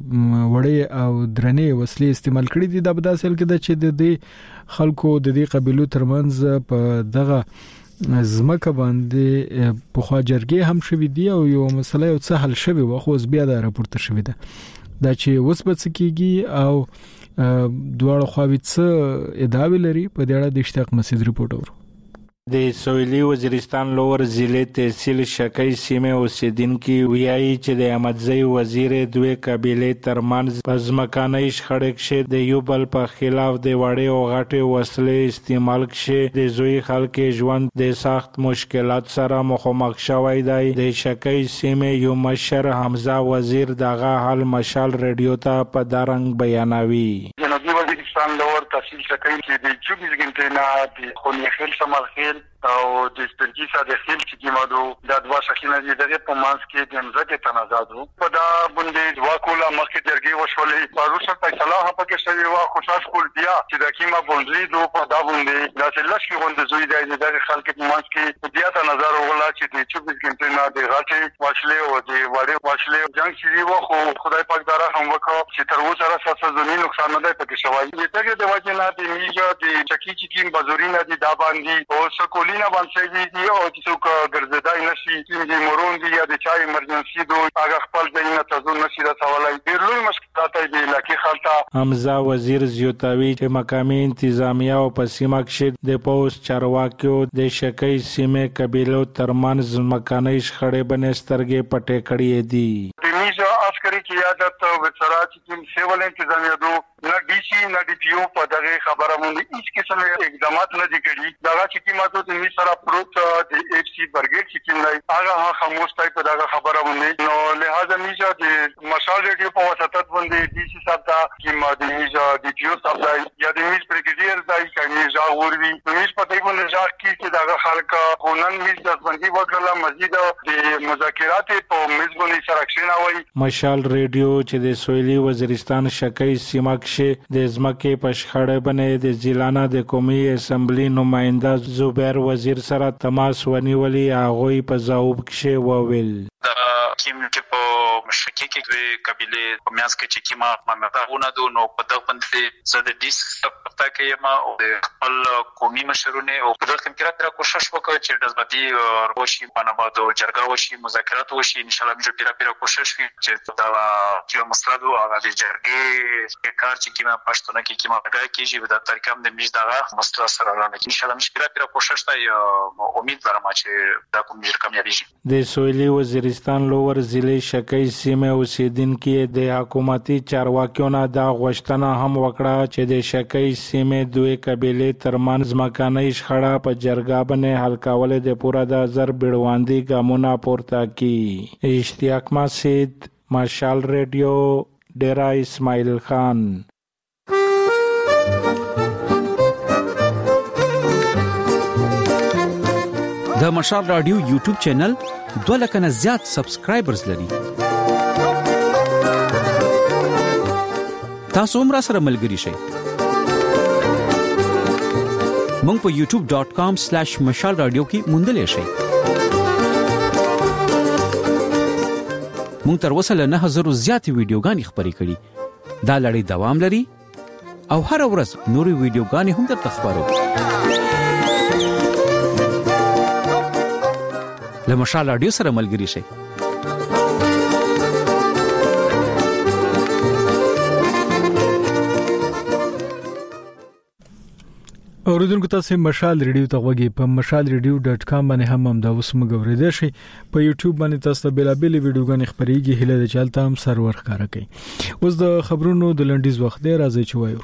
وړې او درنې وسلې استعمال کړې دي. دا په داسې حال کې ده چې د دې خلکو د دې قبيلو ترمنځ په دغه زمکه باندې په خوا جرګې هم شوې دي او یو مسله یو څه حل شوی و خو بیا دا راپورته شوې ده دا چې وسبت کیږي او دواړو خواوې څه ادعاوې لري په دې اړه د اشتیاق مسعود رپورټ ورو. د سویلي وزیرستان لور ضلع تحصیل شکی سیمه اوسیدونکو ویایي چې د احمدزی وزیر دوه قبيله ترمنځ په ځمکانه شخړه کې د یو بل په خلاف د وړې او غټې وسلې استعمال کې د زوی خلک ژوند د سخت مشکلات سره مخامخ شوی دی. د شکی سیمه یو مشر حمزه وزیر دغه حال مشال ریډیو ته په دارنګ بیانوي. جنوبي وزیرستان لور تحصیل شکی کې د چوبیس غنټې نه د خونی خیل شمال خیل او د سپرګي ساده خیل چې کیمادو د دوا شکینه دي دغه په مانس کې د مزګه تنازادو په دا باندې دوا کوله مخکې درګي وشولې پاروسه فیصله په کې شوی وا خوشاش کول بیا چې د کیما بوندلی دو په دا باندې د لشکې غوند زوی دی د خلک په مانس کې بیا تنازار وغلا چې د چوبیس غنټې نه د غاټي واشلې او د وړې واشلې جنگ شری و خو خدای پاک دارا هم وکړو چې تر اوسه سره څه ځونی نقصان نه دی پکې شوی. دغه د وجه نه د میجا د چکی چې کیم بازورینه دي دا باندې او سکولینا باندې دی او چې څوک ګرځیدای نشي چې مورون دي یا د چای ایمرجنسي دو هغه خپل دینه تاسو نشي رسولای. ډیر لوی مشکلات دي لکه خلطه. حمزه وزیر زیوتاوی چې مقامی انتظامیه او په سیمه کې د پوس چارواکیو د شکی سیمه قبيلو ترمنځ مکانې شخړې بنسترګې پټې کړې دي. میجا عسکري قیادت وزارت چې سیول انتظامیه دو نه ډي سي نه ډي پی او په دغه خبره باندې هیڅ قسم اقدامات نه دي کړی. دغه چې کیماتو د می سره پروت د ایف سی برګیټ چې کیمای هغه خاموش تای په دغه خبره باندې نو لہذا میجا د مشال ریډیو په واسطه باندې ډي سي صاحب دا کیما د میجا ډي پی او صاحب دا یا د میج برګیډیر دا چې میجا وروي میج په دې باندې ځکه چې دغه خلک قانون میج د باندې وکړه مزید د مذاکرات په میج باندې سره کښیناوي. مشال ریډیو چې د سویلي وزیرستان شکی سیمه کې د ځمکې په شخړه باندې د ځلانه د قومي اسمبلی نماینده زبیر وزیر سره تماس ونیولي هغه په جواب کې وویل کیم چې په شکی کې دوی قبيله په میاس کې چې کیما ممتاونه دو نو په دغه باندې زه د دیس پتا کې ما او د خپل قومي مشرونه او په دغه کې راته کوشش وکړ چې د ځبتی روشي باندې د جرګه وشي مذاکرات وشي ان شاء الله موږ پیرا پیرا کوشش وکړو چې دا چې مستندو هغه د جرګې کار چې کیما پښتون کې کیما راګه کیږي د ترکم د میز دغه مستند سره راځي ان شاء الله موږ پیرا پیرا کوشش ته امید لرم چې دا کوم ډیر کامیابی شي. د سویلي وزیرستان لور ضلع شکی سیمه اوسیدونکو د حکومتي چارواکیو نه دا غوښتنه هم وکړه چې د شکی سیمه دوه قبيله ترمنځ مکانې شخړه په جرګه باندې حل کول د پوره د زر بیړواندي ګامونه پورته کړي. اشتیاق مسعود مشال ریډیو ډیرا اسماعیل خان. د مشال رادیو یوټیوب چینل دوه لک نه زیات سبسکرایبرز لري. تاسو هم را سره ملګری شئ. مونږ په یوټیوب ډاٹ کام سلیش مشال رادیو کې موندلی شئ. مونږ تر اوسه له نه هزارو زیاتې ویډیوګانې خپرې کړي. دا لړۍ دوام لري او هر ورځ نورې ویډیوګانې هم درته خپرو. له مشال رادیو سره ملګري شئ. اوریدونکو تاسو مشال ریډیو ته غوږی په مشال ریډیو ډاټ کام باندې هم هم دا اوس موږ ورېدې شي. په یوټیوب باندې تاسو ته بیلابل ویډیوګانې خپرېږي. هله د چالت هم سرور ښکارا کوي. اوس د خبرونو د لنډیز وخت دی، راځي چې وایو.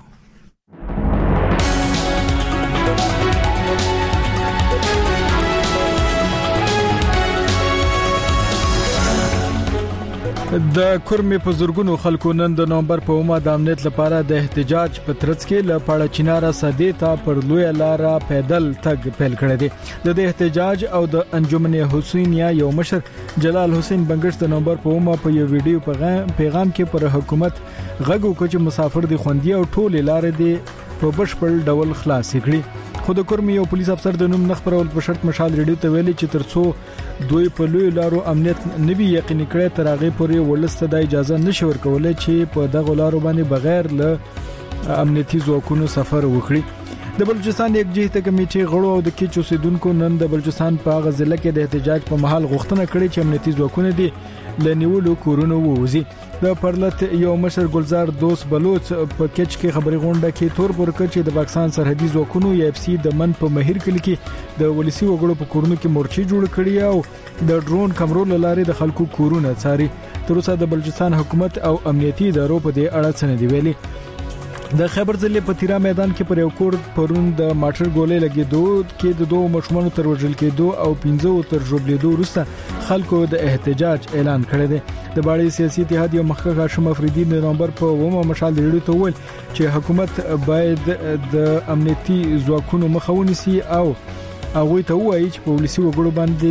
د کورمې په زورګونو خلکو نن د نومبر په اومه د امنیت لپاره د احتجاج په ترڅ کې له پاړه چیناره سدې ته پر لوی لاره پیدل تګ پیل کړی دی. د دې احتجاج او د انجمن حسینیا یو مشر جلال حسین بنگش د نومبر په اومه په یو ویډیو پیغام کې پر حکومت غږ وکړ چې مسافر دي خوندي او ټول لارې دي په بشپړ ډول خلاص کړي. خو د کورمې یو پولیس افسر د نوم نخبرول په شرط مشال ریډیو ته ویلي چې ترڅو دوی په لوی لارو امنیت نوي یقیني کړي تر هغه پورې ولسته د اجازه نشي ورکولای چې په دغه لارو باندې بغیر له امنیتي ځواکونو سفر وکړي. د بلوچستان یک جهته کمیټې غړو او د کیچ اوسیدونکو نن د بلوچستان په هغه ضلع کې د احتجاج په محل غوښتنه کړې چې امنیتي ځواکونه دي لنیولو کورونو ووزي. د پرلط یو مشر ګلزار دوست بلوچ په کچ کې خبري غونډه کې تور ورکړ چې د پاکستان سرحدي ځواکونو یا اف سی د من په مهیر کلی کې د ولسی وګړو په کورونو کې مورچې جوړ کړي او د ډرون کمرو لارې د خلکو کورونه څاري. تر اوسه د بلوچستان حکومت او امنیتي ادارو په دې اړه څه نه دی ویلي. د خیبر ضلع په تیرا میدان کې پر یو کور پرون د ماټر ګولې لګېدو کې د دوه مشمنو تر وژل کېدو او پنځو تر ژوبلېدو وروسته خلکو د احتجاج اعلان کړی دی. د باړې سیاسي اتحاد یو مخکښ هاشم افریدي د نومبر په اومه مشال ریډیو ته وویل چې حکومت باید د امنیتي ځواکونو مخه ونیسي او هغه ته وایي چې په ولسی وګړو باندې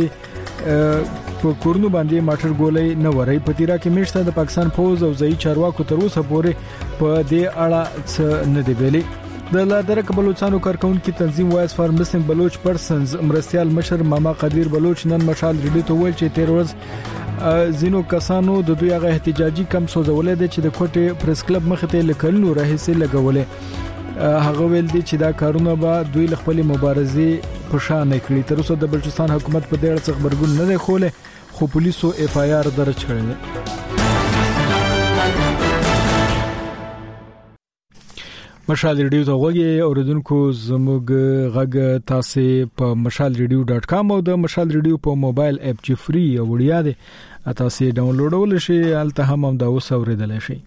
په کورونو باندې ماټر ګولې نه ورای. په تیرا کې مشته د پاکستان فوج او ځای چارواکو تر اوسه پورې په دې اړه څه نه دی ویلي. د لادرک بلوچستانو کارکونکو تنظیم وایس فار مسنګ بلوچ پرسنز مرستيال مشر ماما قدیر بلوچ نن مشال ریډیو ته ویل چې تیر ورځ زینو کسانو د دوی هغه احتجاجي کم سوزولې دي چې د کوټه پریس کلب مخ ته لکلنو راهسه لګولې. هغه ویل دي چې دا کارونه به دوی خپل مبارزه په شان کړی. تر اوسه د بلوچستان حکومت په دې اړه څه خبرګون نه دی خوله، خو پولیسو اف آی آر درج کړی دی. مشال ریډیو ته غوږی اوریدونکو زموږ غږ تاسو په مشال ریډیو ډاټ کام او د مشال ریډیو په موبایل اپ چې فری او وړیا دی تاسو ډاونلوډول شي، الته هم هم دا اوس اوریدل شي.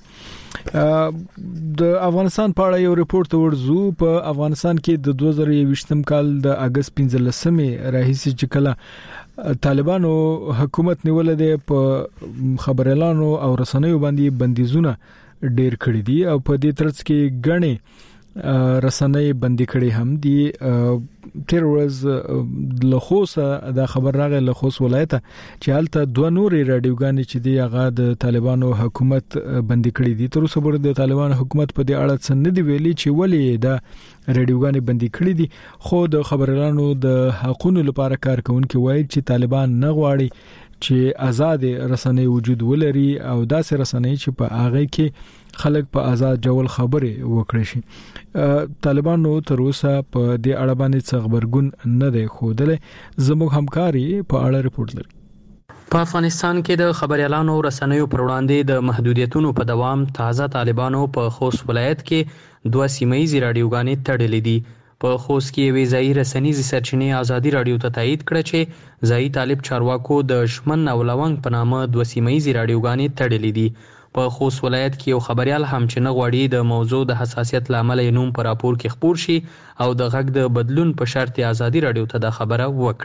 د افغانستان په اړه یو ریپورت ورزو. په افغانستان کې د دوه زره یوویشتم کال د اگست پنځلسمې راهیسې چې کله طالبانو حکومت نیولې ده په خبريالانو او رسنیو باندې بندیزونه ډېر کړی دي او په دې ترڅ کې غنې رسنۍ بندي کړي هم دي. تیر ورځ له خوسه دا خبر راغی له خوس ولایت چې حالته دوه نورې رادیوګانې چې دی هغه د طالبانو حکومت بندي کړي دي. تر اوسه پورې د طالبانو حکومت په دې اړه څه نه دی ویلي چې ولې دا رادیوګانې بندي کړي دي، خو د خبريالانو د حقوقو لپاره کارکونکو وایي چې طالبان نه غواړي چې آزاد رسنۍ وجود ولري او داسې رسنۍ چې په هغه کې خلک په آزاد ډول خبرې وکړي شي. طالبانو تر اوسه په دې اړه باندې څه خبرګون نه دی خوده. زموږ همکاري په اړه ریپورت لري. په افغانستان کې د خبريالانو رسنیو پر وړاندې د محدودیتونو په دوام تازه طالبانو په خوست ولایت کې دوه سیمایي رادیوګانې تړلې دي. په خوست کې وی ځای رسنیزي سرچینې ازادي رادیو ته تایید کړ چې ځای طالب چارواکو د شمن او لونګ په نامه دوه سیمایي رادیوګانې تړلې دي. په خوست ولایت کې یو خبريال هم چې نه غواړي د موضوع د حساسیت لامل یې نوم پر راپور کې خبر شي او د غږ د بدلون په شرط ازادي رادیو ته د خبره وکړه.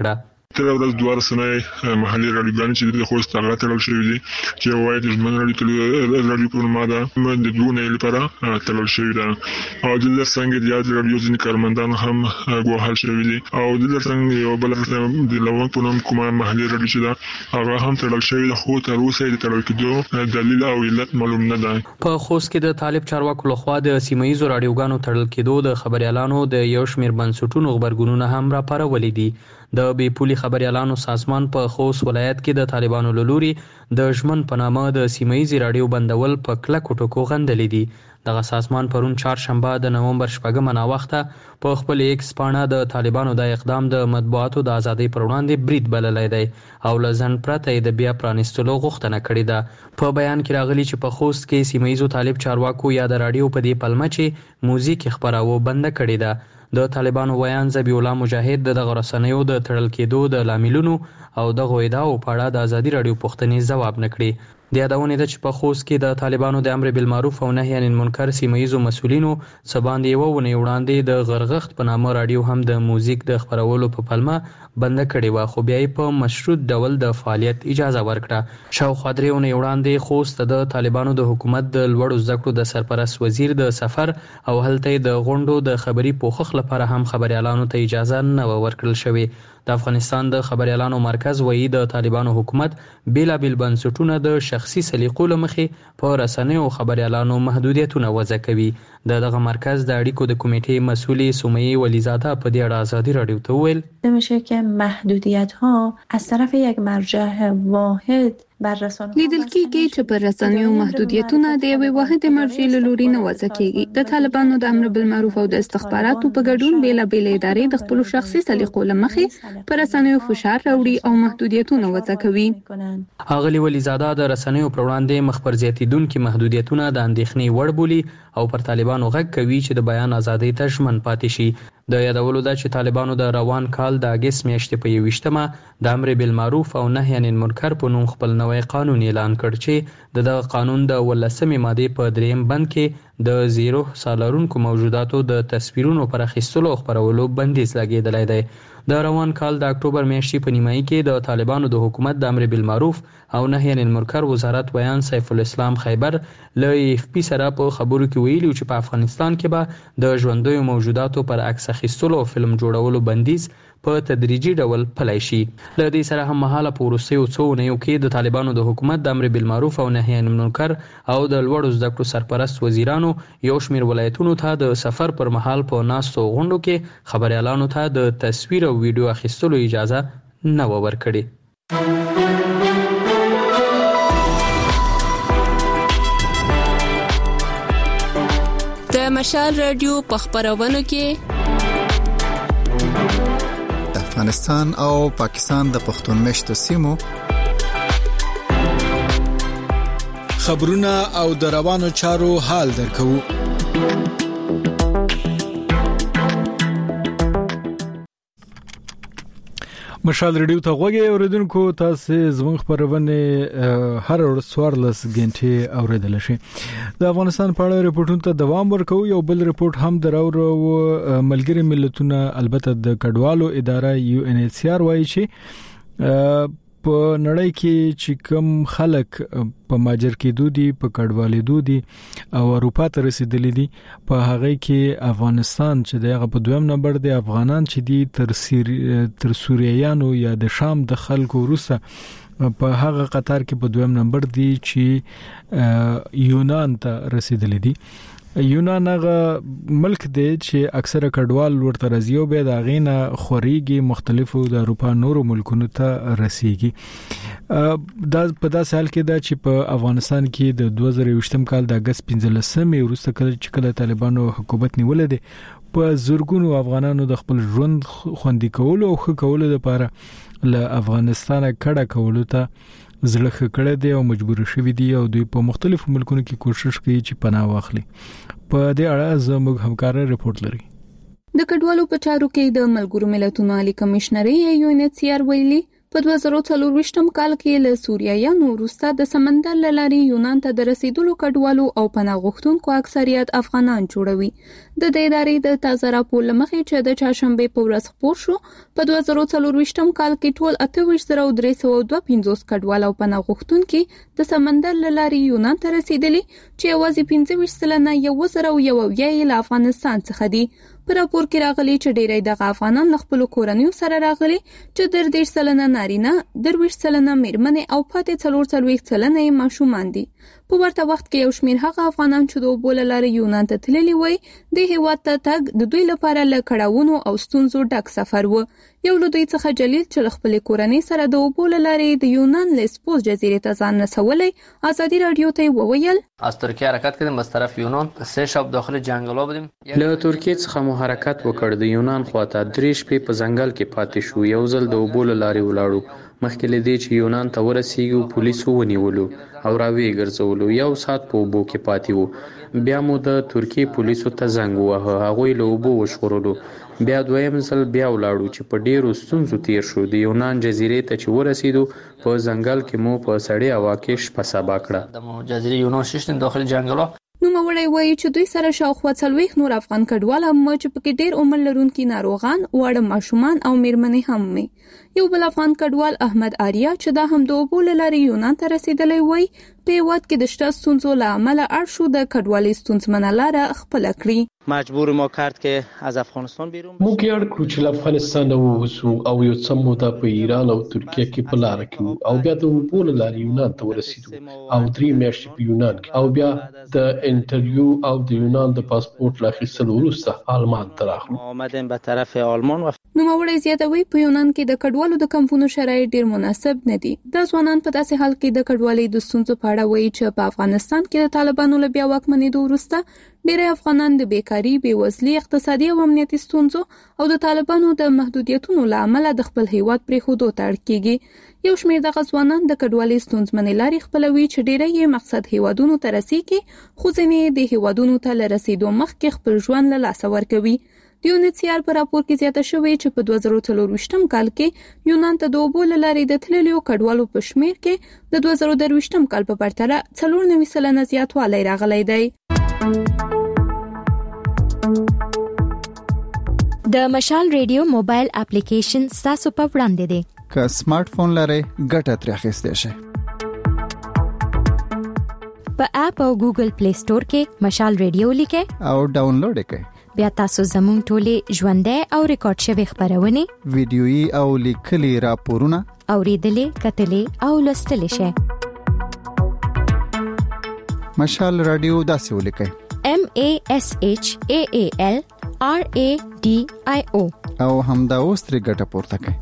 تر ورځ دوه رسنۍ محلي راډیوګانې چې د خوست هغه تړل شوی دي چې وایي د ژمن راډیو راډیو په نوم ده د دوه نه لپاره تړل شوی ده او د څنګه د یاد راډیو ځینې کارمندان هم ګواښل شوی دي او د څنګه یو بل د لوون په نوم کومه محلي راډیو چې ده هغه هم تړل شوی ده خو تر اوسه د تړل کېدو دلیل او علت معلوم نه ده. په خوست کې د طالب چارواکو لخوا د سیمایي راډیوګانو تړل کېدو د خبريالانو د یو شمېر بنسټونو خبرګونونه هم راپارولې دي. د بي پولي خبريالانو سازمان په خوست ولایت کې د طالبانو لوري د ژمن په نامه د سیمایي راډیو بندول په کلکو ټکو غندلې دي. دغه سازمان پرون چهارشنبه د نومبر شپږمه ناوخته په خپل ایکس پاڼه د طالبانو د اقدام د مطبوعاتو د ازادۍ پر وړاندې برید بللی دی او لزن پرته د بیا پرانستلو غوښتنه کړې ده. په بیان کې راغلي چې په خوست کې سیمایي طالب چارواکو یا د راډیو په دې پلمه چې موزیک خبراو بند کړی ده. د طالبانو ویان ذبیح الله مجاهد د دغه رسنیو د تړل کېدو د لاملونو او دغه ادعاو په اړه د ازادي راډیو پوښتنې ځواب نه کړي. د یادونه ده چې په خوست کې د طالبانو د امر بالمعروف او نهي عن المنکر سیمایي مسؤلینو سباندې یو ونې وړاندې د غرغښت په نامه راډیو هم د موزیک د خبرولو په پلمه بند کړی و خو بیا په مشروط ډول د فعالیت اجازه ورکړه. شاوخوا درې ونې وړاندې خوست د طالبانو د حکومت د لوړو زده کړو د سرپرست وزیر د سفر او هلته د غونډو د خبري پوښښ لپاره هم خبريالانو ته اجازه نه ورکړل شوې. د افغانستان د خبريالانو مرکز وایي د طالبانو حکومت بیلابیل بنسټونه د شخصي سلیقو له مخې په رسنیو خبريالانو محدودیتونه وضع کوي. د دغه مرکز د اړیکو د کمیټې مسئولې سمیه ولیزاده په دې اړه ازادي راډیو ته وویل میشه که محدودیت ها از طرف یک مرجع واحد لیدل کېږي چې پر رسنیو محدودیتونه د یوې واحدې مرجع له لوري نه وضع کېږي. د طالبانو د امر بالمعروف او د استخباراتو په ګډون بیلابېل ادارې د خپلو شخصي سلیقو له مخې پر رسنیو فشار راوړي او محدودیتونه وضع کوي. اغلی ولیزاده د رسنیو پر وړاندې مخ پر زیاتیدونکو محدودیتونه د اندېښنې وړ بولي او پر طالبانو غږ کوي چې د بیان ازادۍ ته ژمن پاتې شي. د یادولو ده چې طالبانو د روان کال د اګست میاشتې په یوویشتمه د امر بالمعروف او نهي عن المنکر په نوم خپل نوی قانون اعلان کړ چې د دغه قانون د ولسمې ماده په دریم بند کې د زیرو سالارونکو موجوداتو د تصویرونو پر اخیستلو او خپرولو بندیز لګیدلی دی. د روان کال د اکتوبر میاشتې په نیمایي کې د طالبانو د حکومت د امر بالمعروف او نهي عن المنکر وزارت ویان سیف الاسلام خیبر له اف پی سره په خبرو کې ویلي چې په افغانستان کې به د ژوندیو موجوداتو پر عکس اخیستلو او فلم جوړولو بندیز په تدریجي ډول پلی شي. له دې سره هم مهاله په وروستیو څو اونیو کې د طالبانو د حکومت د امر بالمعروف او نهي عن المنکر او د لوړو زده کړو سرپرست وزیرانو یو شمېر ولایتونو ته د سفر پر مهال په ناستو غونډو کې خبريالانو ته د تصویر او ویډیو اخیستلو اجازه نه ورکړي. د مشال رادیو په خبرونو کې افغانستان او پاکستان د پښتون مشتو سیمو خبرونه او د روانو چارو حال درکو. مشال ریډیو ته غوږی اوریدونکو تاسو زموږ خبرونه هر ورځ څوارلس غنټې اوریدل شي. د افغانستان په اړه ریپورتونو ته دوام ورکو. یو بل ریپورت هم دراوړو ملګری ملتونه البته د کډوالو اداره یو ان ایچ سی آر وايي چې په نړۍ کې چې کوم خلک په ماجر کې دودي په کډوالې دودي او اروپا ته رسیدلي دي په هغه کې افغانستان چې دغه په دویم نمبر دی افغانان چې دي تر سیر تر سوریایانو یا د شام د خلکو روسه په هغه قطار کې په دویم نمبر دی چې یونان ته رسیدلي دي. یونان هغه ملک دی چې اکثره کډوال ورته راځي او به د غینه خوريږي مختلفو د اروپا نورو ملکونو ته رسیږي. دا په داسې حال کې دا چې په افغانستان کې د دوه زره یوویشتم کال د اگست پنځلسمې وروسته کله چې کله طالبانو حکومت نیولې دي په زورګونو افغانانو د خپل ژوند خوندي کولو او ښه کولو لپاره له افغانستان کډه کولو ته زړه خکړه دي او مجبور شوي دي او دوی په مختلفو ملکونو کې کوشش کوي چې پناه واخلي. په دې اړه زموږ همکار ریپورت لري. د کډوالو په چارو کې د ملګرو ملتونو عالی کمشنري یو ان ایچ سی آر ویلي په دوه زره څلورویشتم کال کې له سوریایانو وروسته د سمندر له لارې یونان ته د رسیدلو کډوالو او پناه غوښتونکو اکثریت افغانان جوړوي. د دې ادارې د تازه راپور لمخې چې د چهارشنبه په ورځ خپور شو په دوه زره څلور کال کې ټول اته ویشت زره درې سوه دوه پنځوس کډوال او پناه غوښتونکي د سمندر له لارې یونان ته رسیدلي چې یوازې پنځه ویشت سلنه یو زره یو یې له افغانستان څخه دي. په راپور کې راغلي چې ډېری دغه افغانان له خپلو کورنیو سره راغلي چې در دېرش سلنه نارینه، درویشت سلنه میرمنې او پاتې څلور څلوېښت سلنه یې ماشومان دي. په ورته وخت کې یو شمېر هغه افغانان چې د اوبو له لارې یونان ته تللي وای د هېواد ته تګ د دوی لپاره له کړاوونو او ستونزو ډک سفر و. یو له دوی څخه جلیل چې له خپلې کورنۍ سره د اوبو له لارې د یونان لیسبوس جزیرې ته ځان رسولی ازادي راډیو ته وویل از ترکیه حرکت کردیم از طرف یونان سه شب داخل جنگلا بودیم. له ترکیه څخه مو حرکت وکړ د یونان خواته درې شپې په ځنګل کې پاتې شو. یو ځل د اوبو له لارې ولاړو مخکې له دې چې یونان ته ورسیږو پولیسو ونیولو او راوی ګرځولو. یو ساعت په اوبو کې پاتې وو. بیا مو د ترکیه پولیسو ته زنګ وواهه، هغوی له اوبو وژغورلو. بیا دویم ځل بیا ولاړو چې په ډیرو ستونزو تیر شو. د یونان جزیرې ته چې ورسیدو په ځنګل کې مو په سړې هوا کې شپه سبا کړه. د جزیره یونان ششتن داخل جنگلا نوموړی وایي چې دوی سره شاوخوا څلوېښت نور افغان کډوال هم چې پکې ډېر عمر لرونکي ناروغان، واړه ماشومان او میرمنې هم وي. یو بل افغان کډوال احمد آریا چې دا هم د اوبو له لارې یونان ته رسیدلی وای په هېواد کې د شته ستونزو له امله اړ شو د کډوالۍ ستونزمنه لاره خپله کړي. مجبور ما کرد که از افغانستان بیرون موږ یې اړ کړو چې له افغانستانه ووځو او یو څه موده په ایران او ترکیه کې په لاره کې او بیا د اوبو له لارې یونان ته ورسېدو او درې میاشتې په یونان کې او بیا د انټرویو او د یونان د پاسپورت له اخیستلو وروسته آلمان ته راغلو. آمدیم به طرف آلمان. نوموړی زیاتوي په یونان کې د کډوالو د کمپونو شرایط ډېر مناسب نه دي. دا ځوانان په داسې حال کې د کډوالۍ د ستونزو په اړه وایي چې په افغانستان کې د طالبانو له بیا واکمنېدو وروسته ډېری افغانان د بیکاري، بېوزلۍ، اقتصادي او امنیتي ستونزو او د طالبانو د محدودیتونو له امله د خپل هیواد پرېښودو ته اړ کېږي. یو شمېر دغه ځوانان د کډوالۍ ستونزمنې لارې خپلوي چې ډېری یې مقصد هیوادونو ته رسېږي، خو ځینې د هیوادونو ته له رسېدو مخکې خپل ژوند له لاسه ورکوي. د یونیسیار په راپور کې زیاته شوې چې په دوه زره څلور کال کې یونان ته د اوبو له لارې د تللیو کډوالو په شمېر کې د دوه زره درویشت کال په پرتله څلور نوي سلنه زیاتوالی راغلی دی. د مشال ریډیو موبایل اپلیکیشن ستاسو په وړاندې دی. که سمارټ فون لرئ ګټه ترې اخیستی شئ. په اپ او ګوګل پلی سٹور کې مشال ریډیو لیکئ او ډاونلوډ یې کړئ. بیا تاسو زموږ ټولې ژوندۍ او ریکارډ شوی خبرونه، ویډیويي او لیکلي راپورونه اوریدلې، کتلې او لوستلې شئ. مشال رادیو داسې ولیکئ: M A S H A A L R A D I O او همدا اوس ترې ګټه پورته کړئ.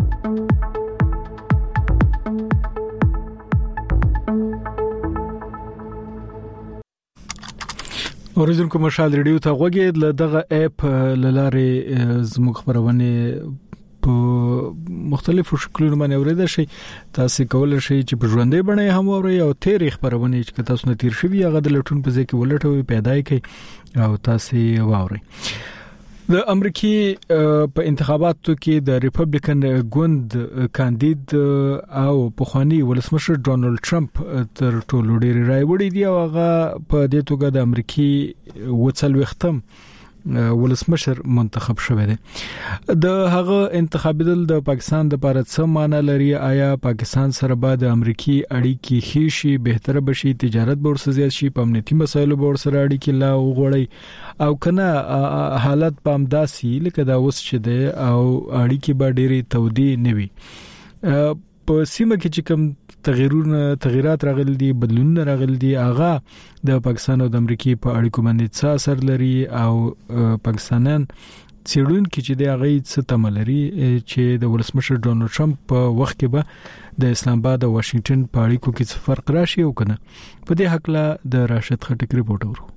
اوریدونکو مشال ریډیو ته غوږی له دغه اپ لاره زموږ خبرونه په مختلفو شکلونو باندې اوریدل شي. تاسو کولای شئ چې په ژوندۍ بڼه هم اورئ او تیر خبرونه چې تاسو نه تیر شوی هغه د لټون په ځای کې ولټوي پیدا کړئ او تاسو واورئ. د امریکای په انتخاباتو کې د ریپبلیکن ګوند کاندید او پخوانی ولسمشر ډونالد ټرمپ تر ټولو ډیر رای وړي دی او هغه په دې توګه د امریکای وڅلوختم ولسمشر منتخب شوی دی. د هغه انتخابیدل د پاکستان د لپاره څه معنی لري؟ آیا پاکستان سره به د امریکای اړیکې ښې شي، بهتره بشي، تجارت به ورسره زیات شي، په امنیتي مسایلو به ورسره اړیکې لا وغوړي او کنه حالت په امداسي لکه دا اوس چې دی او اړیکې به ډېرې تودې نه وي. په سیمه کې چې کوم تغیرونه تغیرات راغلي دي، بدلونونه راغلي دي، هغه د پاکستان او د امریکای په اړیکو باندې څه اثر لري او پاکستانیان څېړونکي چې د هغه څه تمه لري چې د ولسمشر ډونالد ټرمپ په وخت کې به د اسلام آباد او واشنگټن په اړیکو کې څه فرق راشي او کنه. په دې حق لا د راشد خټک ریپورت ورو.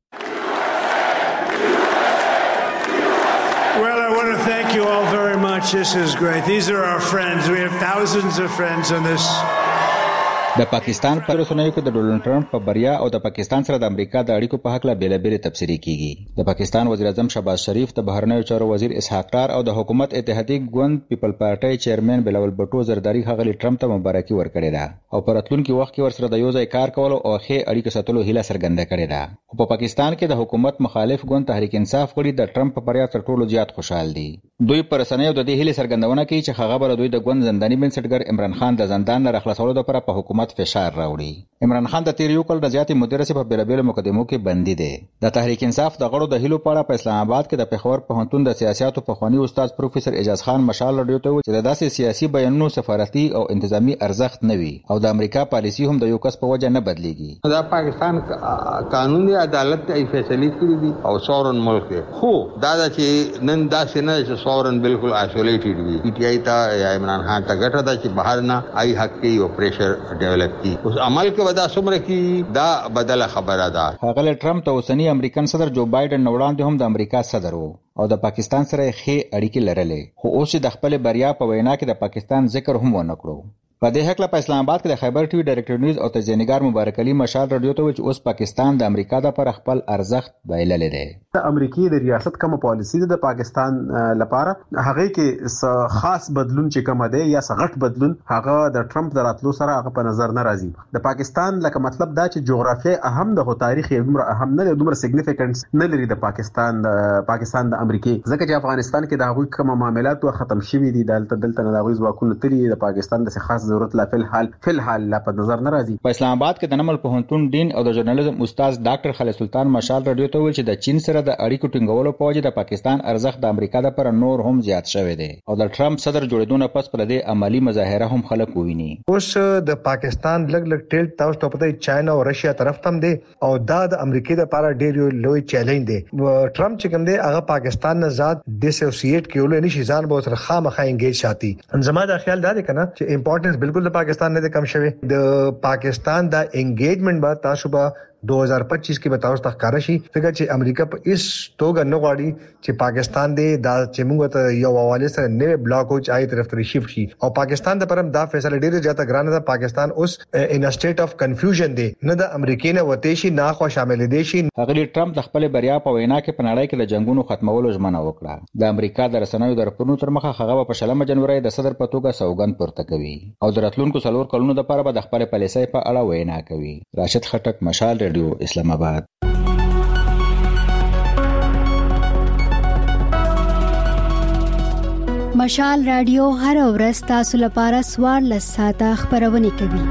Well, I want to thank you all very much. This is great. These are our friends. We have thousands of friends on this د پاکستان په رسنیو کې د ډونلډ ټرمپ په بریا او د پاکستان سره د امریکا د اړیکو په حق لا بیلابېل تفسیری کیږي. د پاکستان وزیر اعظم شهباز شریف، د بهرنیو چارو وزیر اسحاق ډار او د حکومت اتحادیه ګوند پیپل پارټي چیرمن بلاول بټو زرداری هغه ټرمپ ته مبارکي ورکړې ده او په راتلونکي وخت کې ورسره د یو ځای کار کولو او ښه اړیکو ساتلو هیله څرګنده کړې ده. په پاکستان کې د حکومت مخالف ګوند تحریک انصاف غړي د ټرمپ په بریا تر ټولو زیات خوشحال دي. دوی پر رسنیو د دې هیله څرګندونه کوي چې هغه بر دوی د ګوند زنداني بنسټګر عمران خان د زندان نه خلاصولو لپاره په حکومت فشار راوړي. عمران خان د تیر یو کال د زیاتې مودې رسې په بیلابېلو مقدمو کې بندي دی. د تحریک انصاف د غړو د هیلو په اړه په اسلام آباد کې د پېښور پوهنتون د سیاستو پخوانی استاد پروفیسور اعجاز خان مشال رادیو ته چې د داسې سیاسي بیانونو سفارتي او انتظامی ارزښت نه وي او د امریکا پالیسی هم د یو کس په وجه نه بدليږي. دا پاکستان قانون دی، عدالت ته فیصله کړی دي او سورن ملک دی. خو دا چې نن داسې نه چې سورن بالکل آیسولیټډ وي. پی ټی آی ته یا عمران خان ته ګټه ده چې بهر نه آی حق کې یو پریشر ډیولپ کی. اوس عمل کې ودا څومره کی دا بدله خبره ده. هغه ټرمپ ته اوسنی امریکن صدر جو بایدن وړاندې هم د امریکا صدر وو او د پاکستان سره ښې اړیکې لرلې، خو اوس د خپل بریا په وینا کې د پاکستان ذکر هم ونه کړو. په دې حق له اسلام آباد کې د خیبر ټي وي ډایرکټر نیوز او تجزیه‌نګار مبارک علي مشال رادیو ته چې اوس پاکستان د امریکا د پر خپل ارزښت بایللې ده. د امریکای د ریاست کوم پالیسی د پاکستان لپاره هغه کې خاص بدلون چې کوم دی یا سغټ بدلون هغه د ټرمپ دراتلو سره هغه په نظر نه راځي. د پاکستان لکه مطلب دا چې جغرافیه اهم ده، خو تاریخ یې دومره اهم نه دی، دومره سیګنیفیکنس نه لري د پاکستان د پاکستان د امریکای، ځکه چې افغانستان کې د هغوی کوم معاملات و ختم شوي دي. دلته دلته نه د هغوی ځواکونه تلي، د پاکستان د خاص ضرورت لا فل حال فل حال لا په نظر نه راځي. په اسلام آباد کې د نمل پوهنتون ډین او د ژورنالیزم استاد ډاکټر خالد سلطان مشال رادیو ته ویل چې د چین سره د اړیکو ټینګولو په وجه د پاکستان ارزښت د امریکا د پر نور هم زیات شوی دی او د ټرمپ صدر جوړیدو نه پس پر دې عملی مظاهره هم خلک وویني. اوس د پاکستان لګ لګ ټیل تاسو ته پته چاینا او رشیا طرف تم دی او دا د امریکا د لپاره ډېر لوی چیلنج دی. ټرمپ چې کوم دی هغه پاکستان نه ذات ډیسوسییټ کېول نه شي، ځان به سره خامخا انګیج ساتي. زما دا خیال دا دی کنه چې امپورټنس بالکل د پاکستان نه کم شوی. د پاکستان دا انګیجمنٹ با تاسو به دو ہزار پچیس کې بتاو تک کار شي. فکر چې امریکا په اس توګه نه غواړي چې پاکستان دې دا چې موږ ته یو حواله سره نوې بلاک او چای طرف ته شيفت شي او پاکستان د پرم دا فیصله ډیره زیاته ګرانه ده. پاکستان اوس ان ا سټیټ اف کنفیوژن دی، نه د امریکای نه وته شي نه خو شامل دي شي. هغه ټرمپ د خپل بریا په وینا کې په نړۍ کې د جنگونو ختمولو ژمنه وکړه. د امریکا د رسنیو د رپورټونو تر مخه هغه په شلمه جنوري د صدر په توګه سوګند پورته کوي او د راتلونکو څلور کلونو لپاره به د خپل پالیسۍ په اړه وینا کوي. راشد خټک، مشال رادیو، اسلام آباد. مشال رادیو هر ورځ تاسو لپاره سوار لساته خبرونه کوي.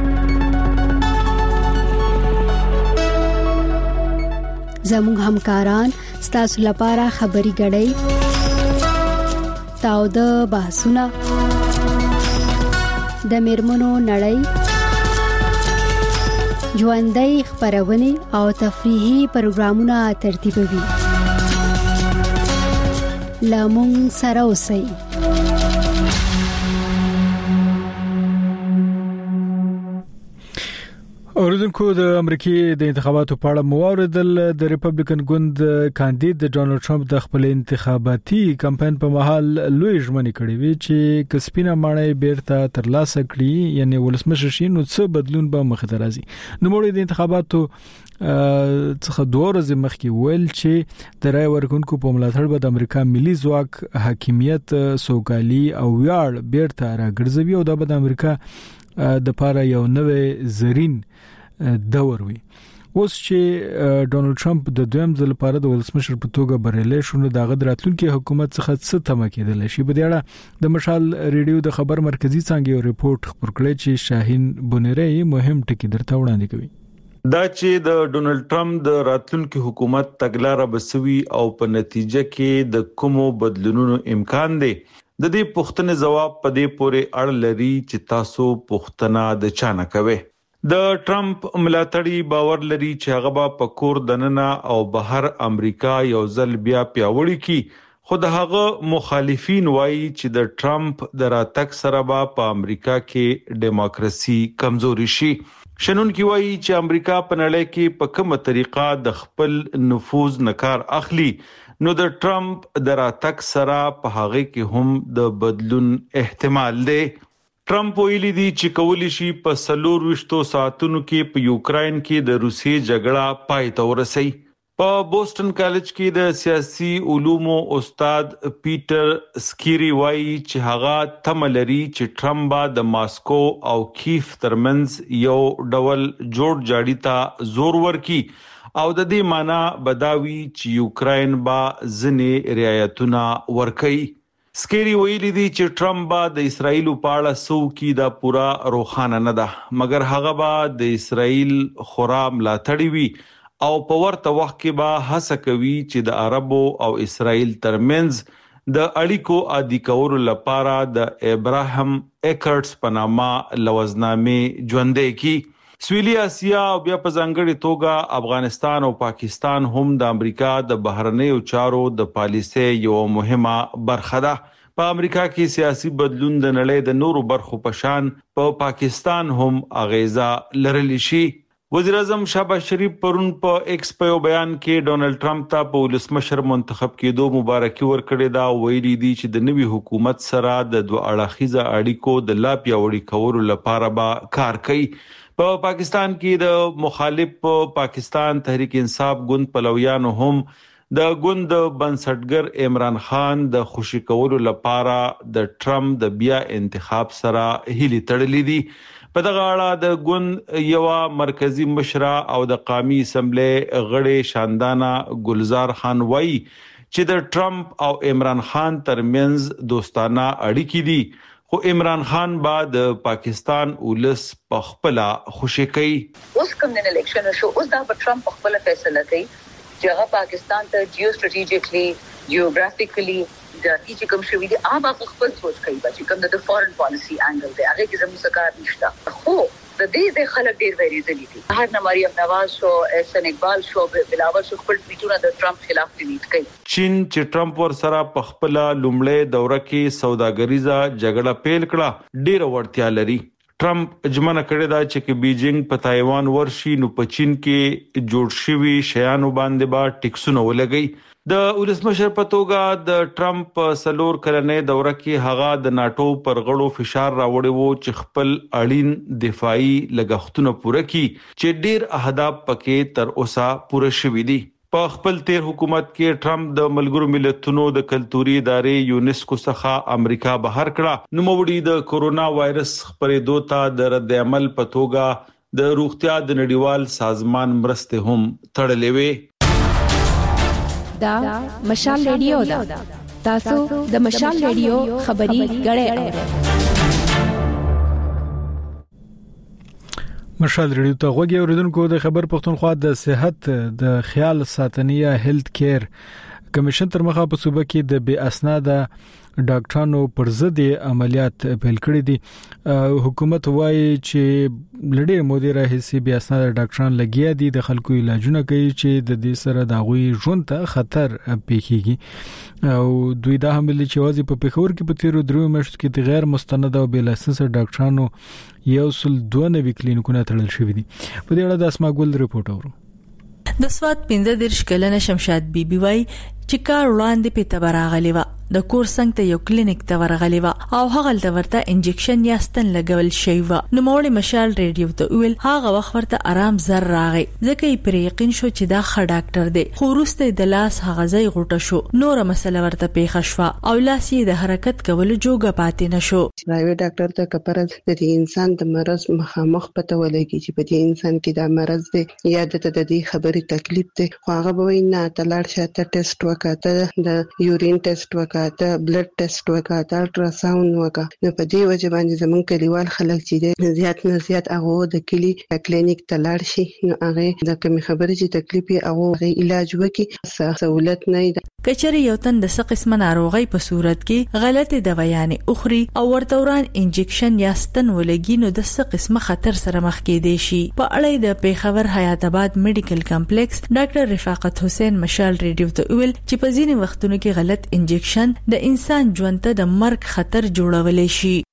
زموږ همکاران تاسو لپاره خبري غړي تاو د بحثونه د میرمنو نړۍ ژوندۍ خبرونه او تفریحي پروګرامونه ترتیبوي. لامون سره اوسئ. اوریدونکو د امریکای د انتخاباتو په اړه مواردل د ریپبلیکن ګوند کاندید د ډونلډ ټرمپ د خپل انتخاباتي کمپاین په مهال لوی ژمنې کړې وي چې کسبینه مانای بیرته ترلاسه کړي، یعنی ولسمشر شي نو څه بدلون به مخ ته راځي. نو موږ د انتخاباتو څخه دوه ورځې مخکې ویل چې د رای ورکونکو په ملاتړ به د امریکا ملي ځواک حاکمیت سوکالي او ویاړ بیرته راګرځوي او دا به د امریکا د پاره یو نوې زرین دور وي. اوس چې ډونلډ ټرمپ د دویم ځل لپاره د ولسمشر په توګه بریالی شو نو د راتلونکي حکومت څخه څه تمه کېدل شي. په دې اړه د مشال ریډیو د خبر مرکزی څنګه یو ریپورت خبر کړی چې شاهین بونری مهم ټکی درته وړاندې کوي. دا چې د ډونلډ ټرمپ د راتلونکي حکومت تګلارې بسوي او په نتیجه کې د کومو بدلونونو امکان دی، د دې پوښتنې جواب په دې پورې اړه لري چې تاسو پوښتنه د چا نه کوئ. د ټرمپ ملاتړي باور لري چې هغه به په کور دننه او بهر امریکا یو ځل بیا پیاوړی کی، خو د هغه مخالفین وایي چې د ټرمپ د راتګ سره به په امریکا کې دیموکراسي کمزوري شي. شنونکي وایي چې امریکا په نړۍ کې په کومه طریقه د خپل نفوذ نکار اخلي، نو د ټرمپ د راتګ سره په هغه کې هم د بدلون احتمال دی. ټرمپ ویلي دی چې کولی شي په سلور وشتو ساعتونو کې په یوکرين کې د روسي جګړه پای ته ورسوي. په بوسټن کالج کې د سیاسي علومو استاد پیټر سکيري وایي چې هغه تمه لري چې ټرمپ به د ماسکو او کیف ترمنځ یو ډول جوړ جاړي ته زور ورکړي او د دې معنی بداوي چې یوکرين به ځنې رعایتونه ورکړي. سکيري ویلي دی چې ټرمپ به د اسرایل په اړه سو کې دا پورا روښانه نه ده، مګر هغه به د اسرایل خورا ملاتړي وي او په ورته وخت کې به هڅه کوي چې د عربو او اسرایل ترمنځ د اړیکو عادي کولو لپاره د ابراهیم اکرټس په نامه لوزنامې ژوندۍ کړي. سویلي اسیا او بیا په ځانګړي توګه افغانستان او پاکستان هم د امریکا د بهرنیو چارو د پالیسۍ یو مهمه برخه ده. په امریکا کې سیاسي بدلون د نړۍ د نورو برخو په شان په پاکستان هم اغیزه لرلی شي. وزیر اعظم شهباز شریف پرون په ایکس په بیان کې ډونلډ ټرمپ ته په ولسمشر منتخب کېدو مبارکي ورکړې ده او ویلي دي چې د نوي حکومت سره د دوه اړخیزه اړیکو د لا پیاوړي کولو لپاره به کار کوي. په پاکستان کې د مخالف پاکستان تحریک انصاف ګوند پلویانو هم د ګوند بنسټګر عمران خان د خوشی کولو لپاره د ټرمپ د بیا انتخاب سره هیلي تړلې دي. په دغه اړه د ګوند یو مرکزی مشره او د قومي اسمبلی غړي شاندانا ګلزار خان وایي چې د ټرمپ او عمران خان ترمنځ دوستانه اړیکې دي، خو عمران خان بعد پاکستان ولس په خپل خوشی کوي. اوس کوم د الیکشن شو اوس دا په ټرمپ خپل فیصله کوي چې هغه پاکستان ته جیو سټریټیجیکلی جیوګرافیکلی د هیڅ کوم شوی دی هغه خپل سوچ کوي چې کوم د فورن پالیسی انګل دی هغه کې زموږ سکار نشته. خو د دې د خلک ډیر ویریدلی دي. هر نه مریم نواز شو، احسن اقبال شو، بلاول شو خپل ټویټونه د ټرمپ خلاف ټویټ کوي. چین چې ټرمپ ور سره په خپل لومړی دوره کې سوداګریزه جګړه پیل کړه ډیر ورتیا لري. ټرمپ ژمنه کړې ده چې کې بیجینګ په تایوان ورشي نو په چین کې جوړ شوی شیانو باندې به ټیکسونه ولګي. د ولسمشر په توګه د ټرمپ سلور کلنې دوره کې هغه د ناتو پر غړو فشار راوړی وو چې خپل اړین دفاعي لګښتونه پوره کړي چې ډیر اهداف پکې تر اوسه پوره شوي دي. په خپل تیر حکومت کې ټرمپ د ملګرو ملتونو د کلتوري ادارې یونیسکو څخه امریکا بهر کړه. نو موړي د کورونا وایرس خپرېدو ته د رد عمل په توګه د روغتیا د نړیوال سازمان مرسته هم تړلې وې. دا مشال ریډیو دا تاسو د مشال ریډیو خبري غړې اورئ. مشال ریډیو ته غوږی اوریدونکو د خبر پښتونخوا د صحت د خیال ساتنیه هیلث کیر کمیشن تر مخه په صوبه کې د بے اسناده ډاکټرانو پر ضد عملیات پیل کړی دي. حکومت وايي چې لړې مودې راهیسې بیا اسناده ډاکټران لګیا دي د خلکو علاجونه کوي چې د دې سره د غوي ژوند ته خطر پیښیږي او دوی دا هم لري چې واځي په پېښور کې په تیرو درو میاشتو کې د غیر مستند او بې لایسنس ډاکټرانو یو سل دوه نوي کلینیکونه تړل شوي دي. په دې اړه د اسما ګل ریپورت اورو. د سواد پنځه دیرش کلنه شمشاد بیبي وای چې کار وړاندې په تبراغلی و د کور څنګ ته یو کلینیک ته ورغلی و او هغه د ورته انجکشن یا ستن لګول شوی و. نو موري مشال ریډیو ته ویل هغه وخت ورته آرام زر راغی ځکه یې پر یقین شو چې دا ښه ډاکټر دی. خو وروسته د لاس هغه ځای غوټه شو، نور مسله ورته پیښه شوه او لاس یې د حرکت کولو جوګه پاتې نشو. پرایویټ ډاکټر ته کپرز د دې انسان د مرز مخامخ پته ولګي چې په دې انسان کې دا مرز دی یا د دې خبرې تکلیف دی، خو هغه به وایي نه ته لاړ شه ته ټیسټ وکړه، ته د یورین ټیسټ وکړه، ته بلډ ټیسټ وکړه، ته الټراساوند وکړه. نو په دې وجه باندې زمونږ کلیوال خلک چې زیات نه زیات هغه د کلی کلینیک ته لاړ شي، نو هغه د کوم خبرې چې تکلیف یې هغه علاج وکړي، سہولت نه ده. کچری یو تن د څه قسمه ناروغي په صورت کې غلطه دوايانې اخري او ورتوران انجکشن یا ستن ولګي نو د څه قسمه خطر سره مخ کېدې شي. په اړه د پیښور حیات آباد میډیکل کمپلیکس ډاکټر رفاقت حسین مشال ریډیو ته ویل چې په ځینې وختونو کې غلط انجکشن د انسان ژوند ته د مرګ خطر جوړولای شي.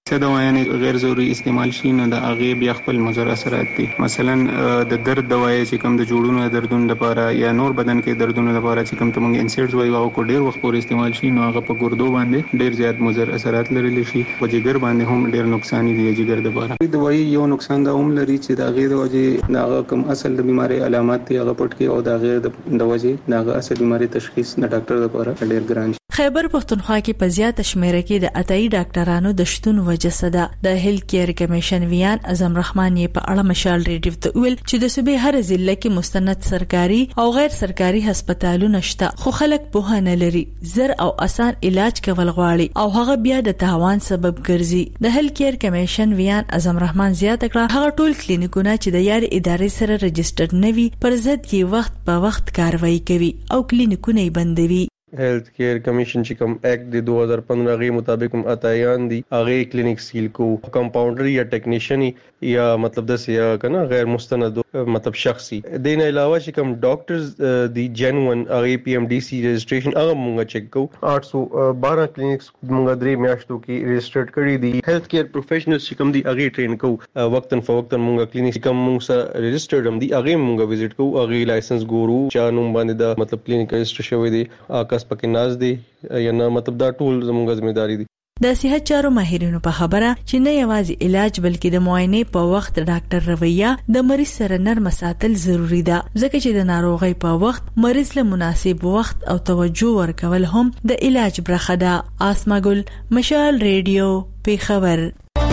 څه دوايانې غیر ضروري استعمال شي نو د هغه بیا خپل مضر اثرات دي. مثلا د درد دوايي چې کوم د جوړونو دردونو لپاره یا نور بدن کې دردونو لپاره چې کوم ته موږ انسیډز وایو هغه کو ډیر وخت پورې استعمال شي نو هغه په ګردو باندې ډیر زیات مضر اثرات لري شي. په جګر باندې هم ډیر نقصان دي جګر لپاره. دوايي یو نقصان دا هم لري چې د هغه د وجې د هغه کوم اصل د بیماری علامات دي هغه پټ کې او د هغه د وجې د هغه اصل بیماری تشخیص نه ډاکټر لپاره ډیر ګران. خیبر پختونخوا کې په زیاته شمیره کې د اتای ډاکټرانو د شتون وجه صدا د هیلث کیر کمیشن ویان اعظم رحمان یې په اړه مشال ریډیو ته ویل چې د صوبې هر ضلع کې مستند سرکاري او غیر سرکاري هسپتالونه شته خو خلک په نه لري زر او اسان علاج کول غواړي او هغه بیا د تاوان سبب ګرځي. د هیلث کیر کمیشن ویان اعظم رحمان زیاته کړه هغه ټول کلینیکونه چې د یاري ادارې سره رجسټرډ نه وي پر ضد یې وخت په وخت کاروایی کوي او کلینیکونه یې بندوي. هیلث کیر کمیشن چې کوم ایکټ د دوه هزار پندرہ غي مطابق هم اتایان دي هغه کلینیک سیل کو کمپاونډر یا ټیکنیشن یا مطلب د سیا کنه غیر مستند مطلب شخصي دین علاوه چې کوم ډاکټرز دی جنون هغه پی ایم ډی سی رجسٹریشن هغه مونږ چیک کو آٹھ سو بارہ کلینکس مونږ درې میاشتو کې رجسټرډ کړی دي. هیلث کیر پروفیشنلز چې کوم دي هغه ټرین کو وقتن فوقتن مونږ کلینیک کوم مونږ سره رجسټرډ هم دي هغه مونږ وزټ کو هغه لایسنس ګورو چا نوم باندې دا مطلب کلینیک رجسټر شوی دی کس پکې ناز دی یا نه مطلب دا ټول زموږ ځمېداري دي. د صحت چارو ماهرینو په خبره چې نه یوازې علاج بلکې د معاینې په وخت ډاکټر رویه د مریض سره نرم ساتل ضروری ده ځکه چې د ناروغۍ په وخت مریض له مناسب وخت او توجه ورکول هم د علاج برخه ده. آسما ګل مشال ریډیو پیښور.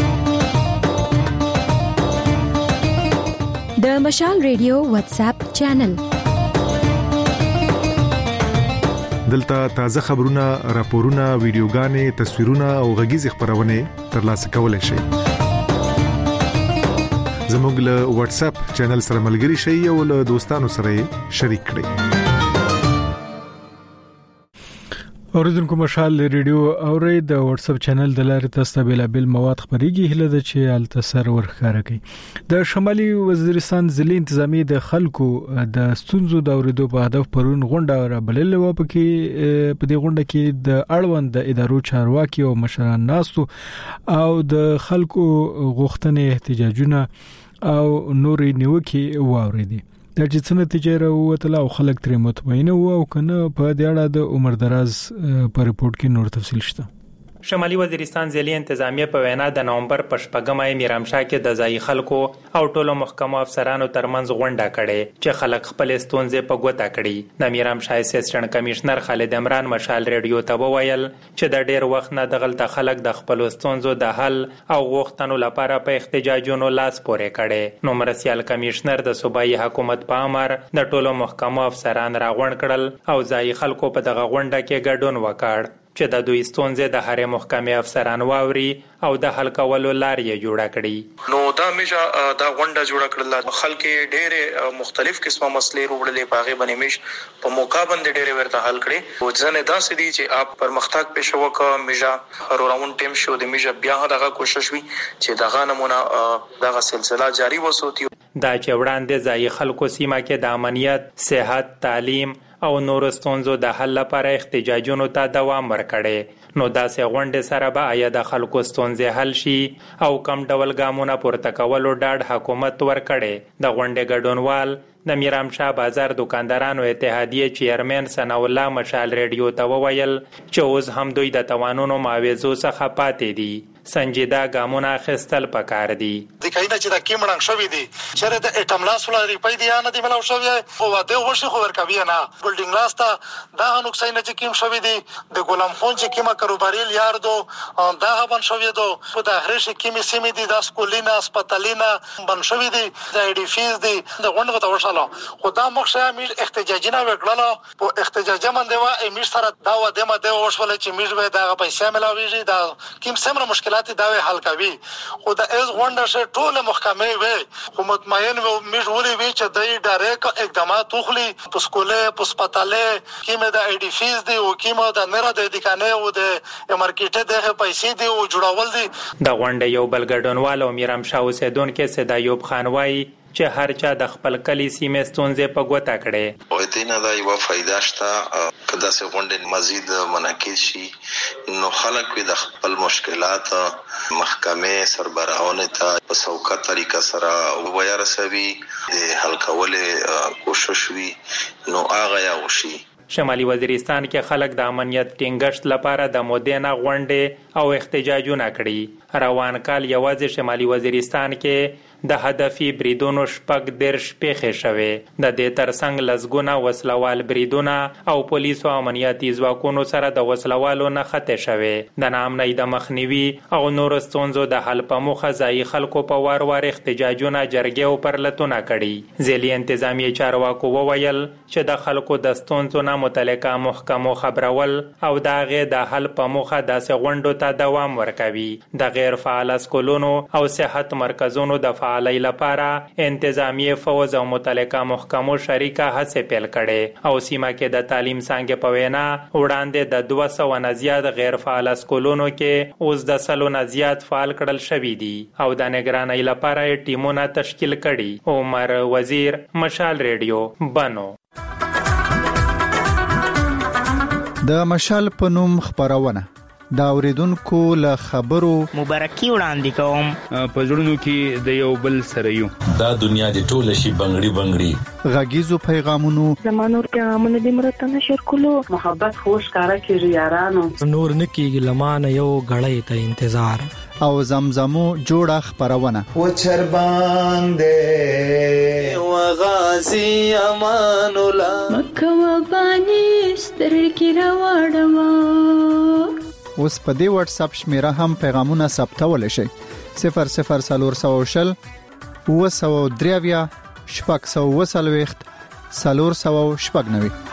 د مشال ریډیو واتس اپ چینل دلته تازه خبرونه، راپورونه، ویډیوګانې، تصویرونه او غږیز خبرونه ترلاسه کولای شئ. زموږ له واتس اپ چینل سره ملګري شئ او له دوستانو سره شریک کړئ. اوریدونکو مشال ریډیو اوري د واتس اپ چینل د لارې تاسو ته بلابل مواد خبريږي هله د چې التسر ورخاره کوي. د شمالي وزیرستان ضلع انتظامی د خلکو د ستونزو د اوریدو په هدف پرون غونډه را بللې و پکې په دې غونډه کې د اړوند د ادارو چارواکي او مشران ناستو او د خلکو غوښتنې احتجاجونه او نورې نیوکې واوریدي. د چې څنګه نتیجه راووتله او خلک ترې مطمئن وو او کنه په دې اړه د عمر دراز په ریپورت کې نور تفصیل شته. شمالي وزیرستان ضلع انتظامیه په وینا د نومبر په شپږمه میرامشاه کې د ځای خلکو او ټولو محکمو افسرانو ترمنځ غونډه کړې چې خلک خپل ستونزې په ګوته کړي. د میرامشاه اسسټنټ کمشنر خالد عمران مشال ریډیو ته وویل چې د ډیر وخت نه دغلت خلک د خپل ستونزو د حل او غوښتنو لپاره په احتجاجونو لاس پورې کړي. نو مرسیال کمشنر د صوبایي حکومت په امر د ټولو محکمو افسران راغونډ کړل او ځای خلکو په دغه غونډه کې ګډون وکړ چې د دوی ستونزې د هرې محکمې افسران واوري او د حل کولو لارې یې جوړه کړي. نو دا میشه دا غونډه جوړه کړل خلک ډېر مختلف قسمه مسلې وروړلې پاغه باندې میش په موقع باندې ډېر ورته حل کړي او ځنه دا سدي چې اپ پرمختګ پېښ وکړه میشه روراون ټیم شو د میشه بیا دغه کوشش وی چې دغه نمونه دغه سلسله جاری وسوتي. دا چې وړاندې ځای خلکو سیمه کې د امنیت، صحت، تعلیم او نور ستونزو د حل لپاره احتجاجونو ته دوام ورکړي. نو داسې غونډې سره به آیا د خلکو ستونزې حل شي او کم ډول ګامونه پورته کولو ډاډ حکومت ورکړي. د غونډې ګډونوال د میرامشاه بازار دکاندارانو اتحادیه چیرمن ثنا الله مشال ریډیو ته وویل چې اوس هم دوی د توانونو معاوضو څخه پاتې دي. سنجیده ګامونه اخیستل پکار دي. د کینه چې د کیمړنګ شوې دي چې د اټم لاس ولري په دې نه دی ملو شوې خو واده وشي خو ورکوي نه بلډینګ لاس ته دا نقصان چې کیم شوې دي د ګلام خون چې کیمه کاروباري یار دو دا بن شوې دو په د هرش کیمې سیمې دي د سکولینا هسپتالینا بن شوې دي د ای ډی فیز دي د غونډه ته وشاله خو دا مخشه مې احتجاجونه وکړل په احتجاج باندې وا امیر سره دا و د مده وشول چې مې به دا پیسې ملاويږي دا کیم سمره مشکل دا حل کوي خو د از غونډه شه ټول محکمې وي خو مطمئن و مجبوري وي چې د ډایرک اقدامات وخلي په سکوله په سپټاله کیمه د ای ډی فیز دی او کیمه د نره د دکانې او د مارکیټ د پیسې دی او جوړول دي. د غونډه یو بل ګډونوال او میرامشاه اوسیدونکو سید ایوب خان وای چې هر چا د خپل کلی سیمې ستونزې په ګوته کړي. او دې نه دا یو فائدہ شته کدا سه غونډه مزید منعکس شي نو خلک د خپل مشکلات محکمې سربراهانه ته په سوکه طریقه سره وایرسوي د حل کولو کوشش وی نو هغه یا وشي. شمالي وزیرستان کې خلک د امنیت ټینګښت لپاره د مودېنه غونډې او احتجاجونه کړي. روان کال یوازې شمالي وزیرستان کې د هدفي بریدونو شپږ دیرش پیښې شوې. د دې ترڅنګ لسګونه وسلوال بریدونه او پولیسو امنیتي ځواکونو سره د وسلوالو نښتې شوې. د ناامنۍ د مخنیوي او نورو ستونزو د حل په موخه ځایي خلکو په وار وار احتجاجونه جرګې او پرلتونه کړي. ځلي انتظامیه چارواکو وویل چې د خلکو د ستونزو نه متعلقه محکمو خبرول او د هغې د حل په موخه داسې غونډو ته دوام ورکوي. د غیر فعال اسکولونو او صحت مرکزونو د فعالۍ لپاره انتظامیه فوز او متعلقه محکمو شریکه هڅې پیل کړي او سیمه کې د تعلیم څانګې په وینا وړاندې د دوه سوه نه زیات غیر فعال اسکولونو کې اوس د سلو نه زیات فعال کړل شوي دي او د نگرانۍ لپاره ټیمونه تشکیل کړي. عمر وزیر، مشال ریډیو، بنو. د مشال په نوم خبرونه دا اوریدونکو له خبرو مبارکي وړاندې کوم. په ژوندونو کې د یو بل سره یو دا دنیا د ټول شي بنگړي بنگړي غږیزو پیغامونو زمانور پیغامونه د مرته نشر کولو محبت خوش کارا کیږي یارانو نور نکیږي لمانه یو غړې ته انتظار او زمزمو جوړه خبرونه و چربان دې و غازی امان الله مکه و بانی ستر کی راوړم. اوس په دې واتس اپ شمیره هم پیغامونه ثبتول شي. صفر صفر سلور سو شل و سو دریویا شپږ سو وسلويخت سلور سو شپږ نوي.